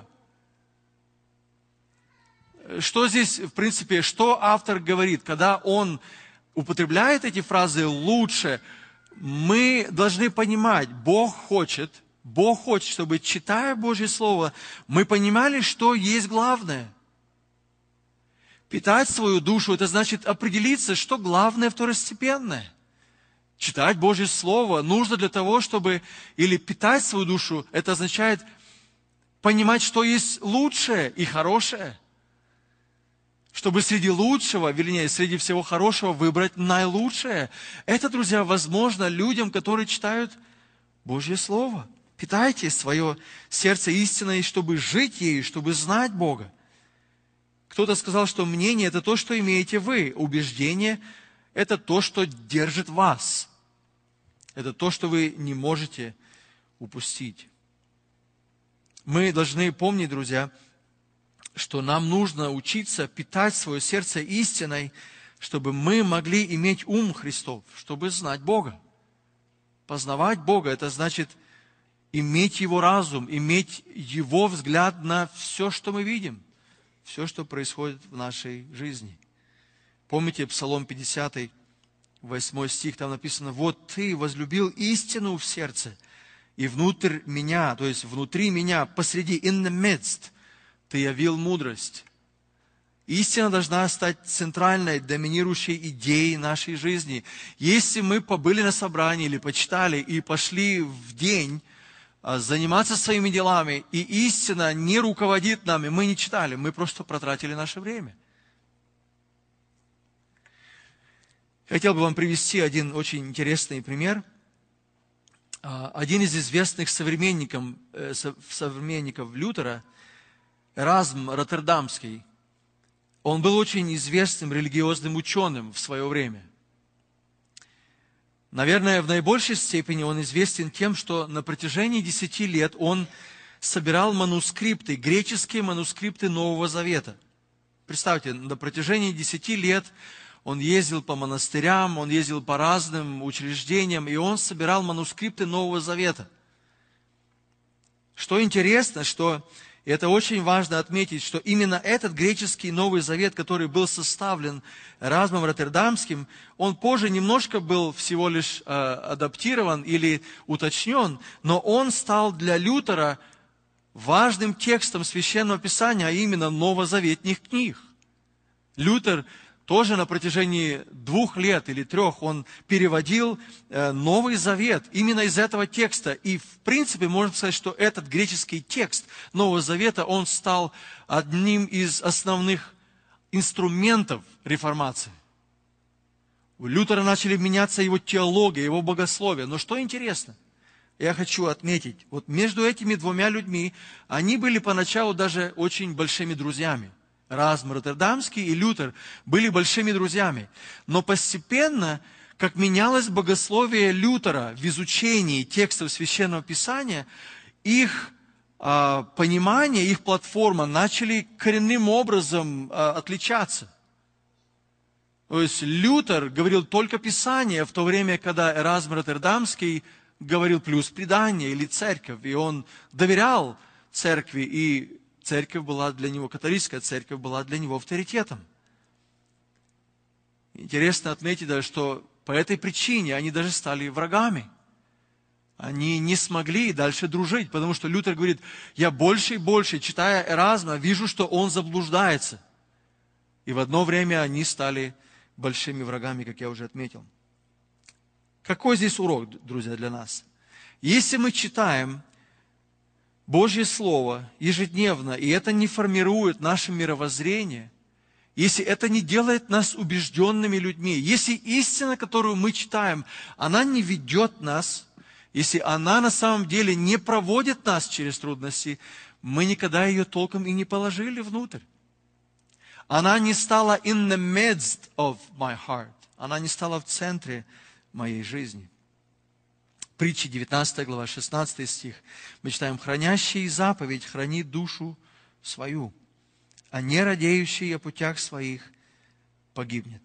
Что здесь, в принципе, что автор говорит, когда он употребляет эти фразы «лучше», мы должны понимать, Бог хочет, Бог хочет, чтобы, читая Божье Слово, мы понимали, что есть главное. Питать свою душу – это значит определиться, что главное, второстепенное. Читать Божье Слово нужно для того, чтобы, или питать свою душу, это означает понимать, что есть лучшее и хорошее. Чтобы среди лучшего, вернее, среди всего хорошего выбрать наилучшее. Это, друзья, возможно людям, которые читают Божье Слово. Питайте свое сердце истиной, чтобы жить ею, чтобы знать Бога. Кто-то сказал, что мнение – это то, что имеете вы. Убеждение – это то, что держит вас. Это то, что вы не можете упустить. Мы должны помнить, друзья, что нам нужно учиться питать свое сердце истиной, чтобы мы могли иметь ум Христов, чтобы знать Бога. Познавать Бога – это значит иметь Его разум, иметь Его взгляд на все, что мы видим, все, что происходит в нашей жизни. Помните Псалом пятидесятый, восьмой стих, там написано: «Вот Ты возлюбил истину в сердце, и внутрь меня, то есть внутри меня, посреди, in the midst, Ты явил мудрость». Истина должна стать центральной, доминирующей идеей нашей жизни. Если мы побыли на собрании или почитали и пошли в день заниматься своими делами, и истина не руководит нами, мы не читали, мы просто протратили наше время. Хотел бы вам привести один очень интересный пример. Один из известных современников, современников Лютера, Эразм Роттердамский, он был очень известным религиозным ученым в свое время. Наверное, в наибольшей степени он известен тем, что на протяжении десяти лет он собирал манускрипты, греческие манускрипты Нового Завета. Представьте, на протяжении десяти лет он ездил по монастырям, он ездил по разным учреждениям, и он собирал манускрипты Нового Завета. Что интересно, что и это очень важно отметить, что именно этот греческий Новый Завет, который был составлен Эразмом Роттердамским, он позже немножко был всего лишь э, адаптирован или уточнен, но он стал для Лютера важным текстом Священного Писания, а именно новозаветных книг. Лютер тоже на протяжении двух лет или трех он переводил Новый Завет именно из этого текста. И в принципе можно сказать, что этот греческий текст Нового Завета, он стал одним из основных инструментов реформации. У Лютера начали меняться его теология, его богословие. Но что интересно, я хочу отметить, вот между этими двумя людьми, они были поначалу даже очень большими друзьями. Эразм Роттердамский и Лютер были большими друзьями. Но постепенно, как менялось богословие Лютера в изучении текстов Священного Писания, их а, понимание, их платформа начали коренным образом а, отличаться. То есть Лютер говорил только Писание, в то время, когда Эразм Роттердамский говорил плюс предание или церковь. И он доверял церкви, и церковь была для него, католическая церковь была для него авторитетом. Интересно отметить, даже, что по этой причине они даже стали врагами. Они не смогли дальше дружить, потому что Лютер говорит: я больше и больше, читая Эразма, вижу, что он заблуждается. И в одно время они стали большими врагами, как я уже отметил. Какой здесь урок, друзья, для нас? Если мы читаем Божье Слово ежедневно, и это не формирует наше мировоззрение, если это не делает нас убежденными людьми, если истина, которую мы читаем, она не ведет нас, если она на самом деле не проводит нас через трудности, мы никогда ее толком и не положили внутрь. Она не стала in the midst of my heart, она не стала в центре моей жизни. Притчи, девятнадцатая глава, шестнадцатый стих. Мы читаем: «Хранящий заповедь хранит душу свою, а не радеющий о путях своих погибнет».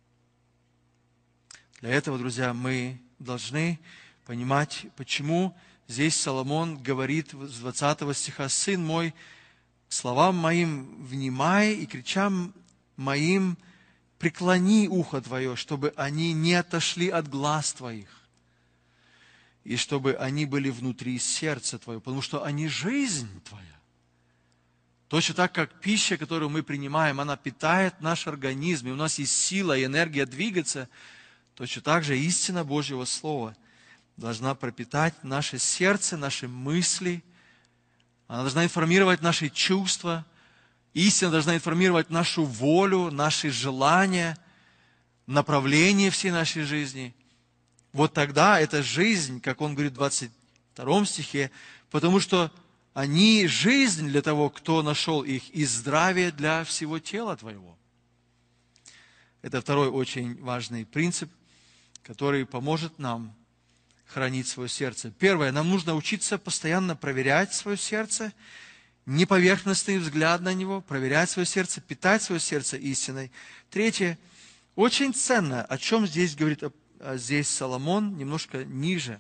Для этого, друзья, мы должны понимать, почему здесь Соломон говорит с двадцатого стиха: «Сын мой, к словам моим внимай, и кричам моим преклони ухо твое, чтобы они не отошли от глаз твоих, и чтобы они были внутри сердца твоего, потому что они жизнь твоя». Точно так, как пища, которую мы принимаем, она питает наш организм, и у нас есть сила и энергия двигаться, точно так же истина Божьего Слова должна пропитать наше сердце, наши мысли, она должна информировать наши чувства, истина должна информировать нашу волю, наши желания, направление всей нашей жизни. Вот тогда эта жизнь, как он говорит в двадцать втором стихе, потому что они жизнь для того, кто нашел их, и здравие для всего тела твоего. Это второй очень важный принцип, который поможет нам хранить свое сердце. Первое, нам нужно учиться постоянно проверять свое сердце не поверхностный взгляд на него, проверять свое сердце, питать свое сердце истиной. Третье, очень ценно, о чем здесь говорит здесь Соломон, немножко ниже.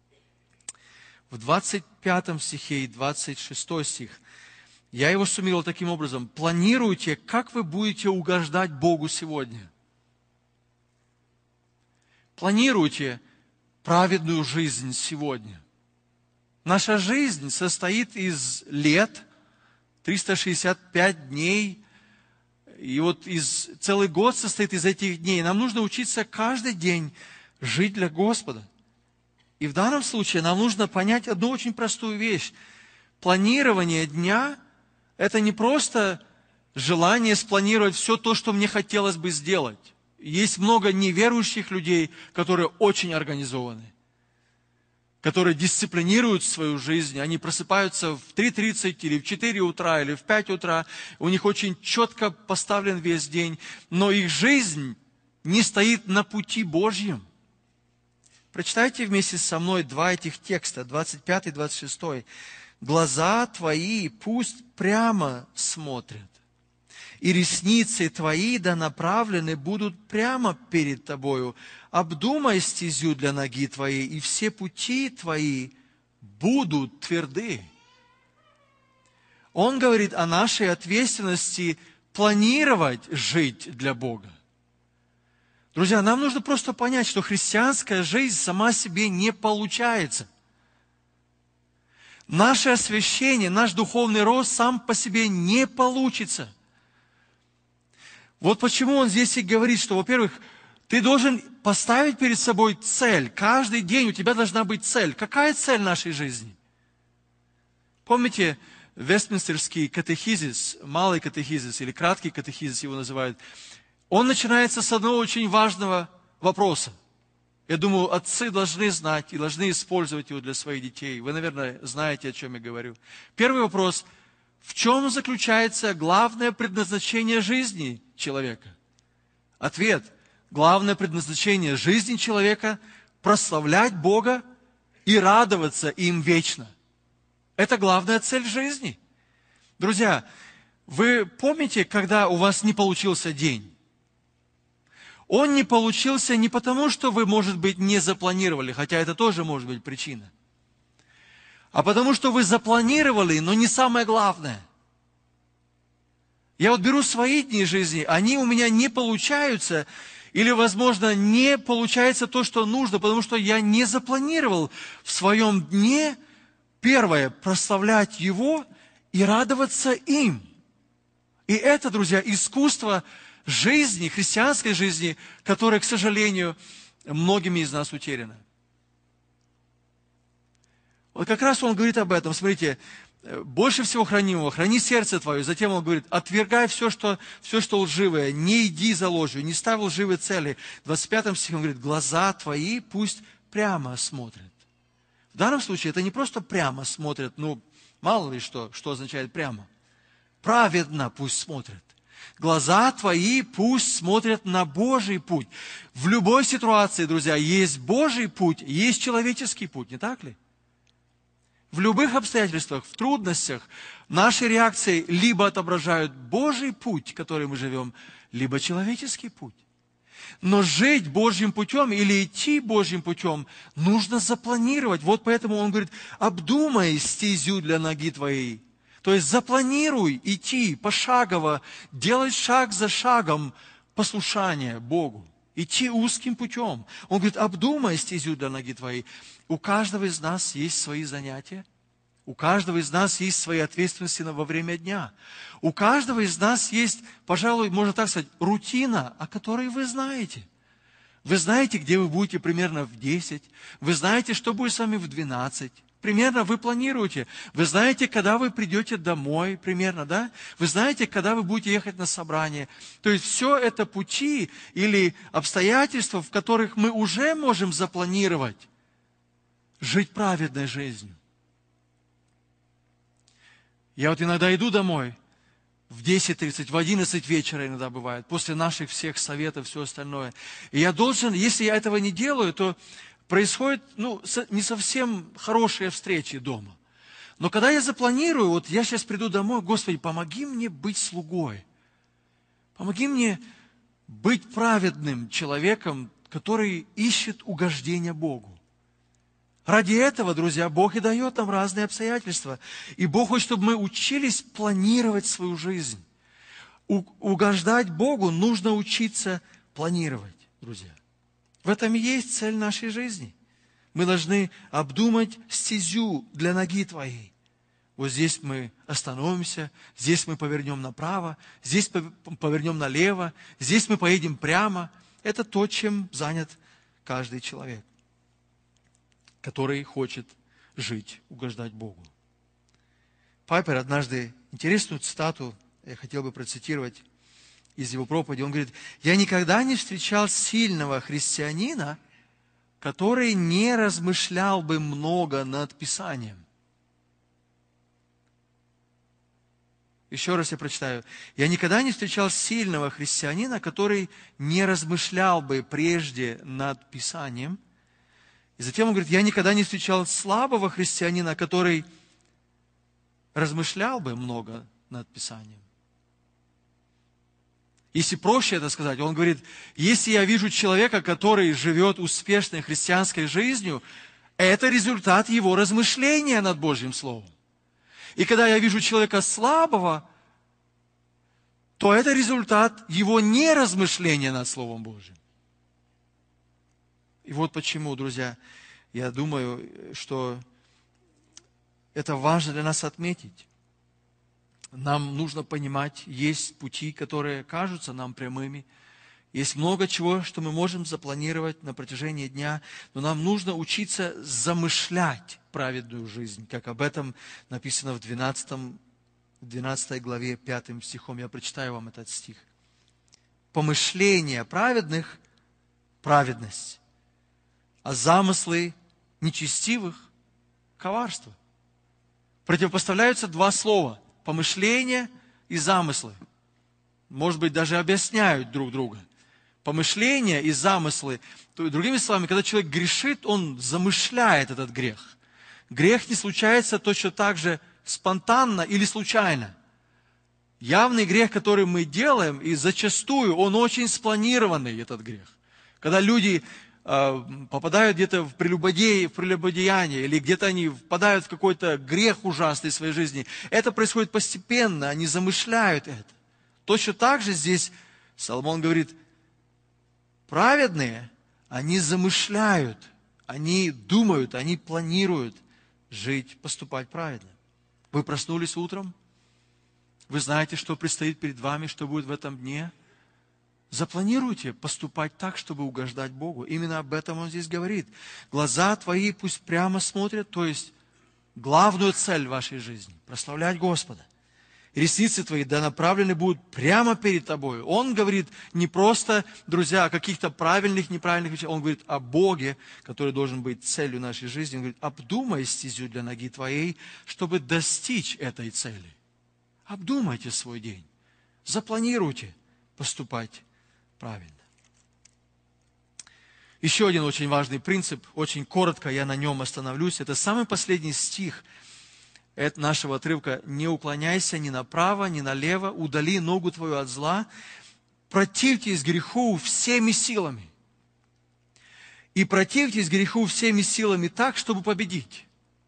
В двадцать пятом стихе и двадцать шестом стих. Я его суммировал таким образом. Планируйте, как вы будете угождать Богу сегодня. Планируйте праведную жизнь сегодня. Наша жизнь состоит из лет, триста шестьдесят пять дней, и вот из, целый год состоит из этих дней. Нам нужно учиться каждый день жить для Господа. И в данном случае нам нужно понять одну очень простую вещь. Планирование дня – это не просто желание спланировать все то, что мне хотелось бы сделать. Есть много неверующих людей, которые очень организованы, которые дисциплинируют свою жизнь. Они просыпаются в три тридцать или в четыре утра, или в пять утра. У них очень четко поставлен весь день. Но их жизнь не стоит на пути Божьем. Прочитайте вместе со мной два этих текста, двадцать пятый и двадцать шестой. «Глаза твои пусть прямо смотрят, и ресницы твои да направлены будут прямо перед тобою. Обдумай стезю для ноги твоей, и все пути твои будут тверды». Он говорит о нашей ответственности планировать жить для Бога. Друзья, нам нужно просто понять, что христианская жизнь сама себе не получается. Наше освящение, наш духовный рост сам по себе не получится. Вот почему он здесь и говорит, что, во-первых, ты должен поставить перед собой цель. Каждый день у тебя должна быть цель. Какая цель нашей жизни? Помните Вестминстерский катехизис, малый катехизис или краткий катехизис его называют? Он начинается с одного очень важного вопроса. Я думаю, отцы должны знать и должны использовать его для своих детей. Вы, наверное, знаете, о чем я говорю. Первый вопрос. В чем заключается главное предназначение жизни человека? Ответ. Главное предназначение жизни человека – прославлять Бога и радоваться им вечно. Это главная цель жизни. Друзья, вы помните, когда у вас не получился день? Он не получился не потому, что вы, может быть, не запланировали, хотя это тоже может быть причина, а потому что вы запланировали, но не самое главное. Я вот беру свои дни жизни, они у меня не получаются, или, возможно, не получается то, что нужно, потому что я не запланировал в своем дне, первое, прославлять Его и радоваться им. И это, друзья, искусство жизни, христианской жизни, которая, к сожалению, многими из нас утеряна. Вот как раз он говорит об этом. Смотрите, больше всего хранимого, храни сердце твое. Затем он говорит, отвергай все, что, все, что лживое, не иди за ложью, не ставь лживые цели. В двадцать пятом стихе он говорит, глаза твои пусть прямо смотрят. В данном случае это не просто прямо смотрят, ну, мало ли что, что означает прямо. Праведно пусть смотрят. Глаза твои пусть смотрят на Божий путь. В любой ситуации, друзья, есть Божий путь, есть человеческий путь, не так ли? В любых обстоятельствах, в трудностях, наши реакции либо отображают Божий путь, который мы живем, либо человеческий путь. Но жить Божьим путем или идти Божьим путем нужно запланировать. Вот поэтому он говорит, обдумай стезю для ноги твоей. То есть запланируй идти пошагово, делать шаг за шагом послушание Богу. Идти узким путем. Он говорит, обдумай стезю для ноги твоей. У каждого из нас есть свои занятия. У каждого из нас есть свои ответственности во время дня. У каждого из нас есть, пожалуй, можно так сказать, рутина, о которой вы знаете. Вы знаете, где вы будете примерно в десять. Вы знаете, что будет с вами в двенадцать. Примерно вы планируете. Вы знаете, когда вы придете домой, примерно, да? Вы знаете, когда вы будете ехать на собрание. То есть все это пути или обстоятельства, в которых мы уже можем запланировать жить праведной жизнью. Я вот иногда иду домой в десять тридцать, в одиннадцать вечера иногда бывает, после наших всех советов, все остальное. И я должен, если я этого не делаю, то происходят, ну, не совсем хорошие встречи дома. Но когда я запланирую, вот я сейчас приду домой, Господи, помоги мне быть слугой. Помоги мне быть праведным человеком, который ищет угождения Богу. Ради этого, друзья, Бог и дает нам разные обстоятельства. И Бог хочет, чтобы мы учились планировать свою жизнь. У- угождать Богу нужно учиться планировать, друзья. В этом и есть цель нашей жизни. Мы должны обдумать стезю для ноги твоей. Вот здесь мы остановимся, здесь мы повернем направо, здесь повернем налево, здесь мы поедем прямо. Это то, чем занят каждый человек, который хочет жить, угождать Богу. Пайпер однажды интересную цитату я хотел бы процитировать из его проповеди. Он говорит: «Я никогда не встречал сильного христианина, который не размышлял бы много над Писанием». Еще раз я прочитаю. «Я никогда не встречал сильного христианина, который не размышлял бы прежде над Писанием». И затем он говорит: «Я никогда не встречал слабого христианина, который размышлял бы много над Писанием». Если проще это сказать, он говорит: если я вижу человека, который живет успешной христианской жизнью, это результат его размышления над Божьим Словом. И когда я вижу человека слабого, то это результат его неразмышления над Словом Божьим. И вот почему, друзья, я думаю, что это важно для нас отметить. Нам нужно понимать, есть пути, которые кажутся нам прямыми. Есть много чего, что мы можем запланировать на протяжении дня, но нам нужно учиться замышлять праведную жизнь, как об этом написано в двенадцатом, двенадцатой главе, пятым стихом. Я прочитаю вам этот стих. «Помышления праведных – праведность, а замыслы нечестивых – коварство». Противопоставляются два слова – помышления и замыслы. Может быть, даже объясняют друг друга. Помышления и замыслы. То, другими словами, когда человек грешит, он замышляет этот грех. Грех не случается точно так же спонтанно или случайно. Явный грех, который мы делаем, и зачастую он очень спланированный, этот грех. Когда люди попадают где-то в прелюбодеяние, в прелюбодеяние, или где-то они впадают в какой-то грех ужасный в своей жизни, это происходит постепенно, они замышляют это. Точно так же здесь Соломон говорит: праведные, они замышляют, они думают, они планируют жить, поступать праведно. Вы проснулись утром, вы знаете, что предстоит перед вами, что будет в этом дне. Запланируйте поступать так, чтобы угождать Богу. Именно об этом он здесь говорит. Глаза твои пусть прямо смотрят, то есть главную цель вашей жизни – прославлять Господа. Ресницы твои да направлены будут прямо перед тобой. Он говорит не просто, друзья, о каких-то правильных, неправильных вещах. Он говорит о Боге, который должен быть целью нашей жизни. Он говорит: обдумай стезю для ноги твоей, чтобы достичь этой цели. Обдумайте свой день. Запланируйте поступать правильно. Еще один очень важный принцип, очень коротко я на нем остановлюсь. Это самый последний стих нашего отрывка. «Не уклоняйся ни направо, ни налево, удали ногу твою от зла, противьтесь греху всеми силами». И противьтесь греху всеми силами так, чтобы победить.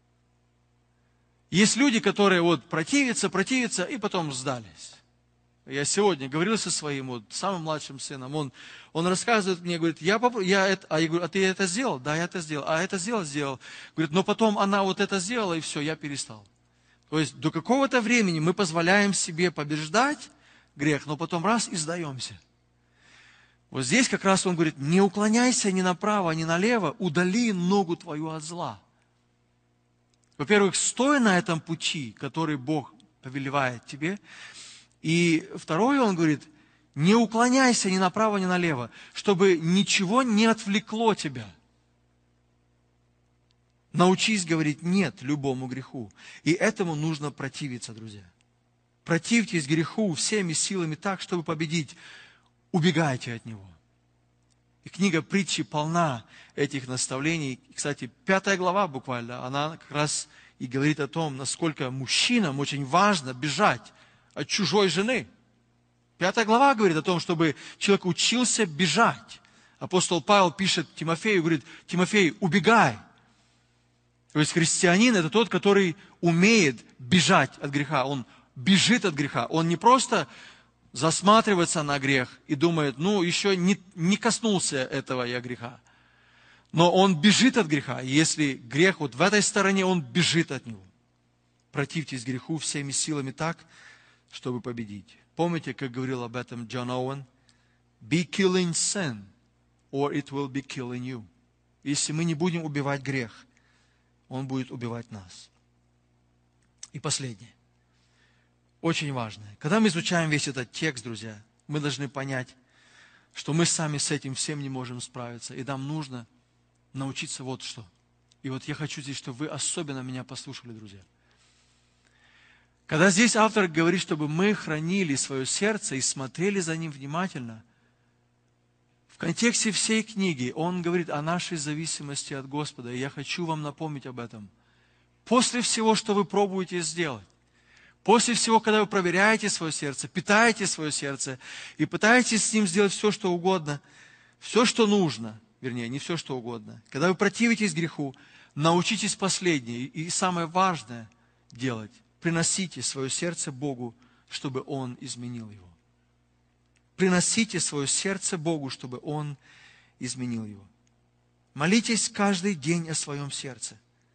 Есть люди, которые вот противятся, противятся и потом сдались. Я сегодня говорил со своим вот, самым младшим сыном, он, он рассказывает мне, говорит: я, попро... я это... а я говорю: а ты это сделал? Да, я это сделал. А это сделал? Сделал. Говорит: но потом она вот это сделала, и все, я перестал. То есть до какого-то времени мы позволяем себе побеждать грех, но потом раз и сдаемся. Вот здесь как раз он говорит: не уклоняйся ни направо, ни налево, удали ногу твою от зла. Во-первых, стой на этом пути, который Бог повелевает тебе. И второе, он говорит: не уклоняйся ни направо, ни налево, чтобы ничего не отвлекло тебя. Научись говорить «нет» любому греху. И этому нужно противиться, друзья. Противьтесь греху всеми силами так, чтобы победить. Убегайте от него. И книга притчи полна этих наставлений. Кстати, пятая глава буквально, она как раз и говорит о том, насколько мужчинам очень важно бежать от чужой жены. Пятая глава говорит о том, чтобы человек учился бежать. Апостол Павел пишет Тимофею, говорит: Тимофей, убегай. То есть христианин – это тот, который умеет бежать от греха. Он бежит от греха. Он не просто засматривается на грех и думает: ну, еще не, не коснулся этого я греха. Но он бежит от греха. И если грех вот в этой стороне, он бежит от него. Противьтесь греху всеми силами так, чтобы победить. Помните, как говорил об этом Джон Оуэн? Be killing sin, or it will be killing you. Если мы не будем убивать грех, он будет убивать нас. И последнее. Очень важное. Когда мы изучаем весь этот текст, друзья, мы должны понять, что мы сами с этим всем не можем справиться. И нам нужно научиться вот что. И вот я хочу здесь, чтобы вы особенно меня послушали, друзья. Когда здесь автор говорит, чтобы мы хранили свое сердце и смотрели за ним внимательно, в контексте всей книги он говорит о нашей зависимости от Господа. И я хочу вам напомнить об этом. После всего, что вы пробуете сделать, после всего, когда вы проверяете свое сердце, питаете свое сердце и пытаетесь с ним сделать все, что угодно, все, что нужно, вернее, не все, что угодно, когда вы противитесь греху, научитесь последнее и самое важное делать. Приносите свое сердце Богу, чтобы Он изменил его. Приносите свое сердце Богу, чтобы Он изменил его. Молитесь каждый день о своем сердце.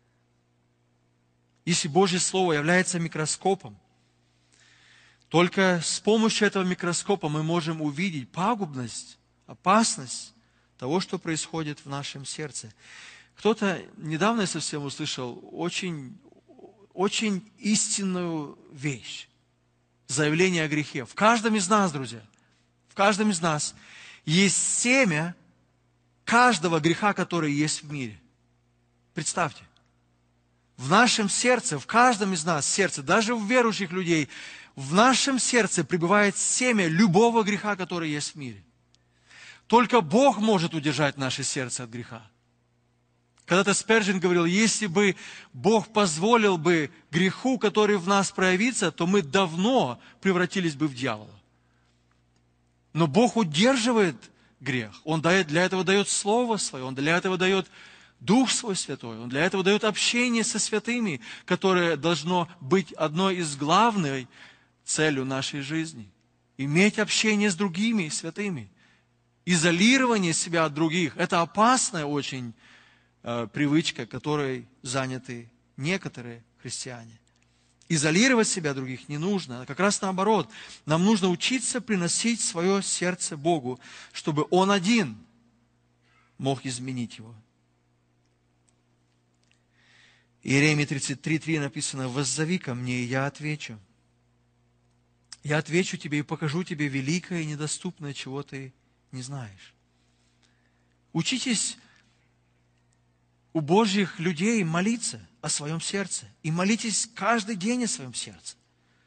Если Божье Слово является микроскопом, только с помощью этого микроскопа мы можем увидеть пагубность, опасность того, что происходит в нашем сердце. Кто-то недавно я совсем услышал очень, очень истинную вещь. Заявление о грехе. В каждом из нас, друзья, в каждом из нас есть семя каждого греха, который есть в мире. Представьте. В нашем сердце, в каждом из нас сердце, даже у верующих людей, в нашем сердце пребывает семя любого греха, который есть в мире. Только Бог может удержать наше сердце от греха. Когда-то Спержин говорил: если бы Бог позволил бы греху, который в нас проявится, то мы давно превратились бы в дьявола. Но Бог удерживает грех. Он дает, для этого дает Слово Свое, Он для этого дает Дух Свой Святой, Он для этого дает общение со святыми, которое должно быть одной из главных целью нашей жизни. Иметь общение с другими святыми. Изолирование себя от других – это опасная очень э, привычка, которой заняты некоторые христиане. Изолировать себя от других не нужно, а как раз наоборот. Нам нужно учиться приносить свое сердце Богу, чтобы Он один мог изменить его. Иеремия тридцать три три написано: «Воззови ко мне, и я отвечу. Я отвечу тебе и покажу тебе великое и недоступное, чего ты не знаешь». Учитесь у Божьих людей молиться о своем сердце. И молитесь каждый день о своем сердце.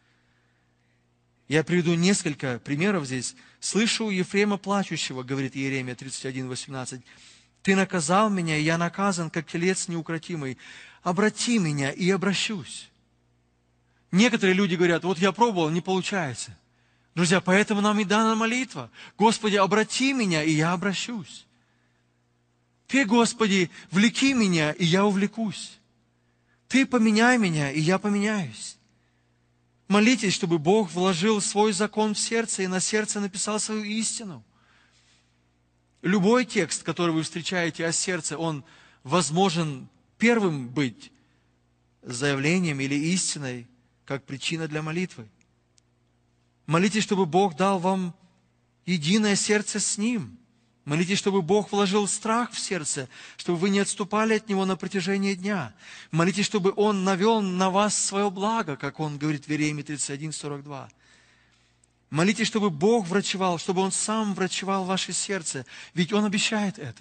Я приведу несколько примеров здесь. «Слышу у Ефрема плачущего, говорит Иеремия тридцать один восемнадцать, ты наказал меня, и я наказан, как телец неукротимый. Обрати меня, и обращусь». Некоторые люди говорят: вот я пробовал, не получается. Друзья, поэтому нам и дана молитва. Господи, обрати меня, и я обращусь. Ты, Господи, влеки меня, и я увлекусь. Ты поменяй меня, и я поменяюсь. Молитесь, чтобы Бог вложил свой закон в сердце и на сердце написал свою истину. Любой текст, который вы встречаете о сердце, он возможен первым быть заявлением или истиной, как причина для молитвы. Молитесь, чтобы Бог дал вам единое сердце с Ним. Молитесь, чтобы Бог вложил страх в сердце, чтобы вы не отступали от Него на протяжении дня. Молитесь, чтобы Он навел на вас свое благо, как Он говорит в Иеремии тридцать один сорок два. Молитесь, чтобы Бог врачевал, чтобы Он Сам врачевал ваше сердце, ведь Он обещает это.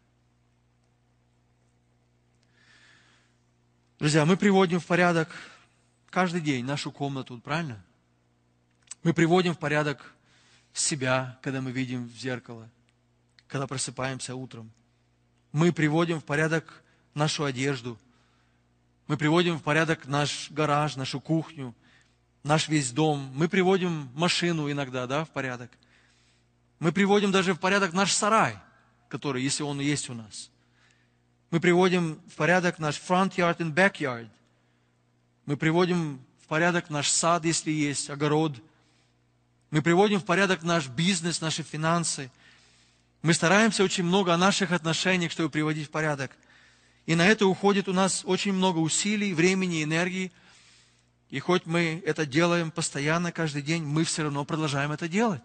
Друзья, мы приводим в порядок каждый день нашу комнату, правильно? Мы приводим в порядок себя, когда мы видим в зеркало, когда просыпаемся утром. Мы приводим в порядок нашу одежду. Мы приводим в порядок наш гараж, нашу кухню, наш весь дом. Мы приводим машину иногда, да, в порядок. Мы приводим даже в порядок наш сарай, который, если он есть у нас. Мы приводим в порядок наш front yard and backyard. Мы приводим в порядок наш сад, если есть, огород. Мы приводим в порядок наш бизнес, наши финансы. Мы стараемся очень много о наших отношениях, чтобы приводить в порядок. И на это уходит у нас очень много усилий, времени, энергии. И хоть мы это делаем постоянно, каждый день, мы все равно продолжаем это делать.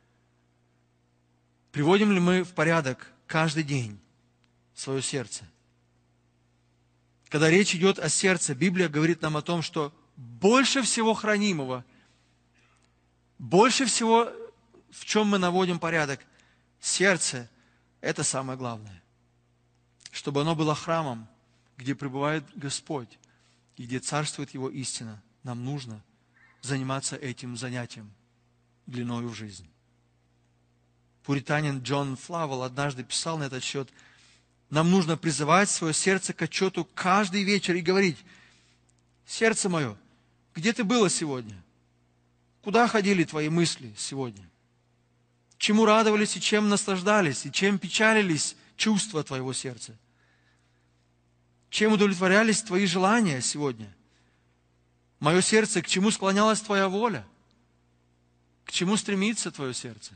Приводим ли мы в порядок каждый день свое сердце? Когда речь идет о сердце, Библия говорит нам о том, что больше всего хранимого, больше всего, в чем мы наводим порядок, сердце – это самое главное. Чтобы оно было храмом, где пребывает Господь и где царствует Его истина, нам нужно заниматься этим занятием длиною в жизнь. Пуританин Джон Флавелл однажды писал на этот счет: нам нужно призывать свое сердце к отчету каждый вечер и говорить: сердце мое, где ты было сегодня? Куда ходили твои мысли сегодня? Чему радовались и чем наслаждались, и чем печалились чувства твоего сердца? Чем удовлетворялись твои желания сегодня? Мое сердце, к чему склонялась твоя воля? К чему стремится твое сердце?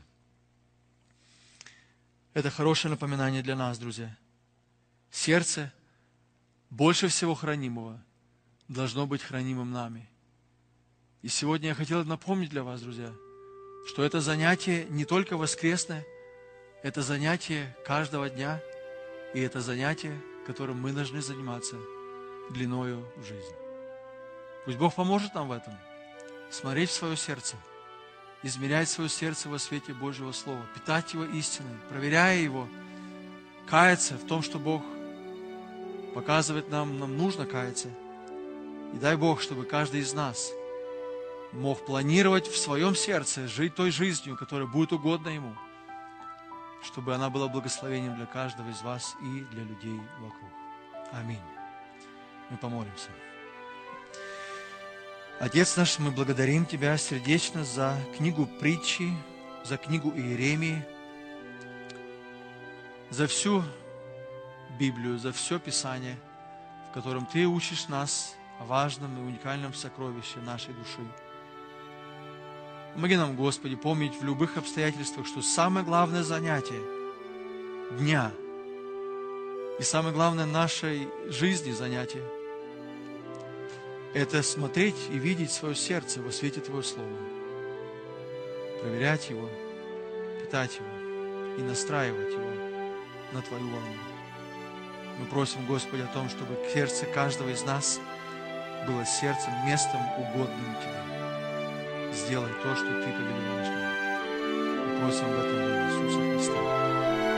Это хорошее напоминание для нас, друзья. Сердце, больше всего хранимого, должно быть хранимым нами. И сегодня я хотел напомнить для вас, друзья, что это занятие не только воскресное, это занятие каждого дня, и это занятие, которым мы должны заниматься длиною в жизнь. Пусть Бог поможет нам в этом, смотреть в свое сердце, измерять свое сердце во свете Божьего Слова, питать его истиной, проверяя его, каяться в том, что Бог показывает нам, нам нужно каяться. И дай Бог, чтобы каждый из нас мог планировать в своем сердце жить той жизнью, которая будет угодна Ему, чтобы она была благословением для каждого из вас и для людей вокруг. Аминь. Мы помолимся. Отец наш, мы благодарим Тебя сердечно за книгу притчи, за книгу Иеремии, за всю Библию, за все Писание, в котором Ты учишь нас о важном и уникальном сокровище нашей души. Помоги нам, Господи, помнить в любых обстоятельствах, что самое главное занятие дня и самое главное нашей жизни занятие – это смотреть и видеть свое сердце во свете Твоего Слова, проверять его, питать его и настраивать его на Твою волну. Мы просим, Господи, о том, чтобы сердце каждого из нас было сердцем, местом, угодным Тебе. Сделай то, что Ты повелеваешь нам. Мы просим в этом имя Иисуса Христа.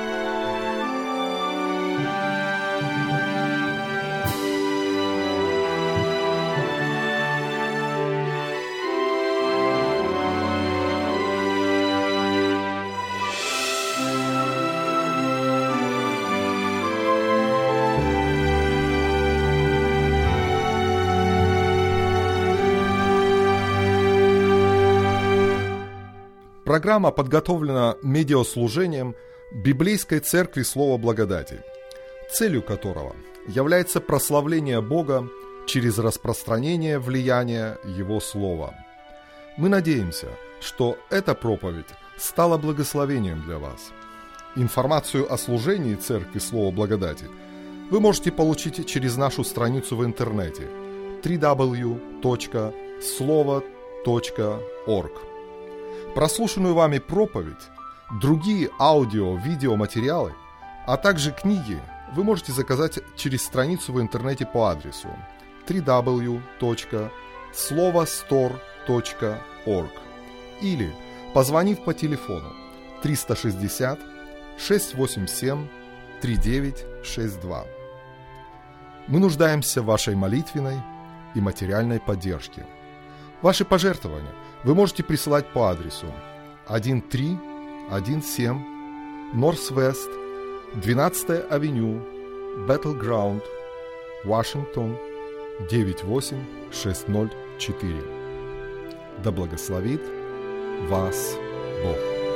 Программа подготовлена медиаслужением Библейской Церкви Слова Благодати, целью которого является прославление Бога через распространение влияния Его Слова. Мы надеемся, что эта проповедь стала благословением для вас. Информацию о служении Церкви Слова Благодати вы можете получить через нашу страницу в интернете дабл ю дабл ю дабл ю точка слово точка орг. Прослушанную вами проповедь, другие аудио-видеоматериалы, а также книги вы можете заказать через страницу в интернете по адресу дабл ю дабл ю дабл ю точка слово стор точка орг или позвонив по телефону триста шестьдесят шестьсот восемьдесят семь тридцать девять шестьдесят два. Мы нуждаемся в вашей молитвенной и материальной поддержке. Ваши пожертвования вы можете присылать по адресу тысяча триста семнадцать Норс-Вест, двенадцатая авеню, Battleground, Вашингтон, девять восемь шесть ноль четыре. Да благословит вас Бог.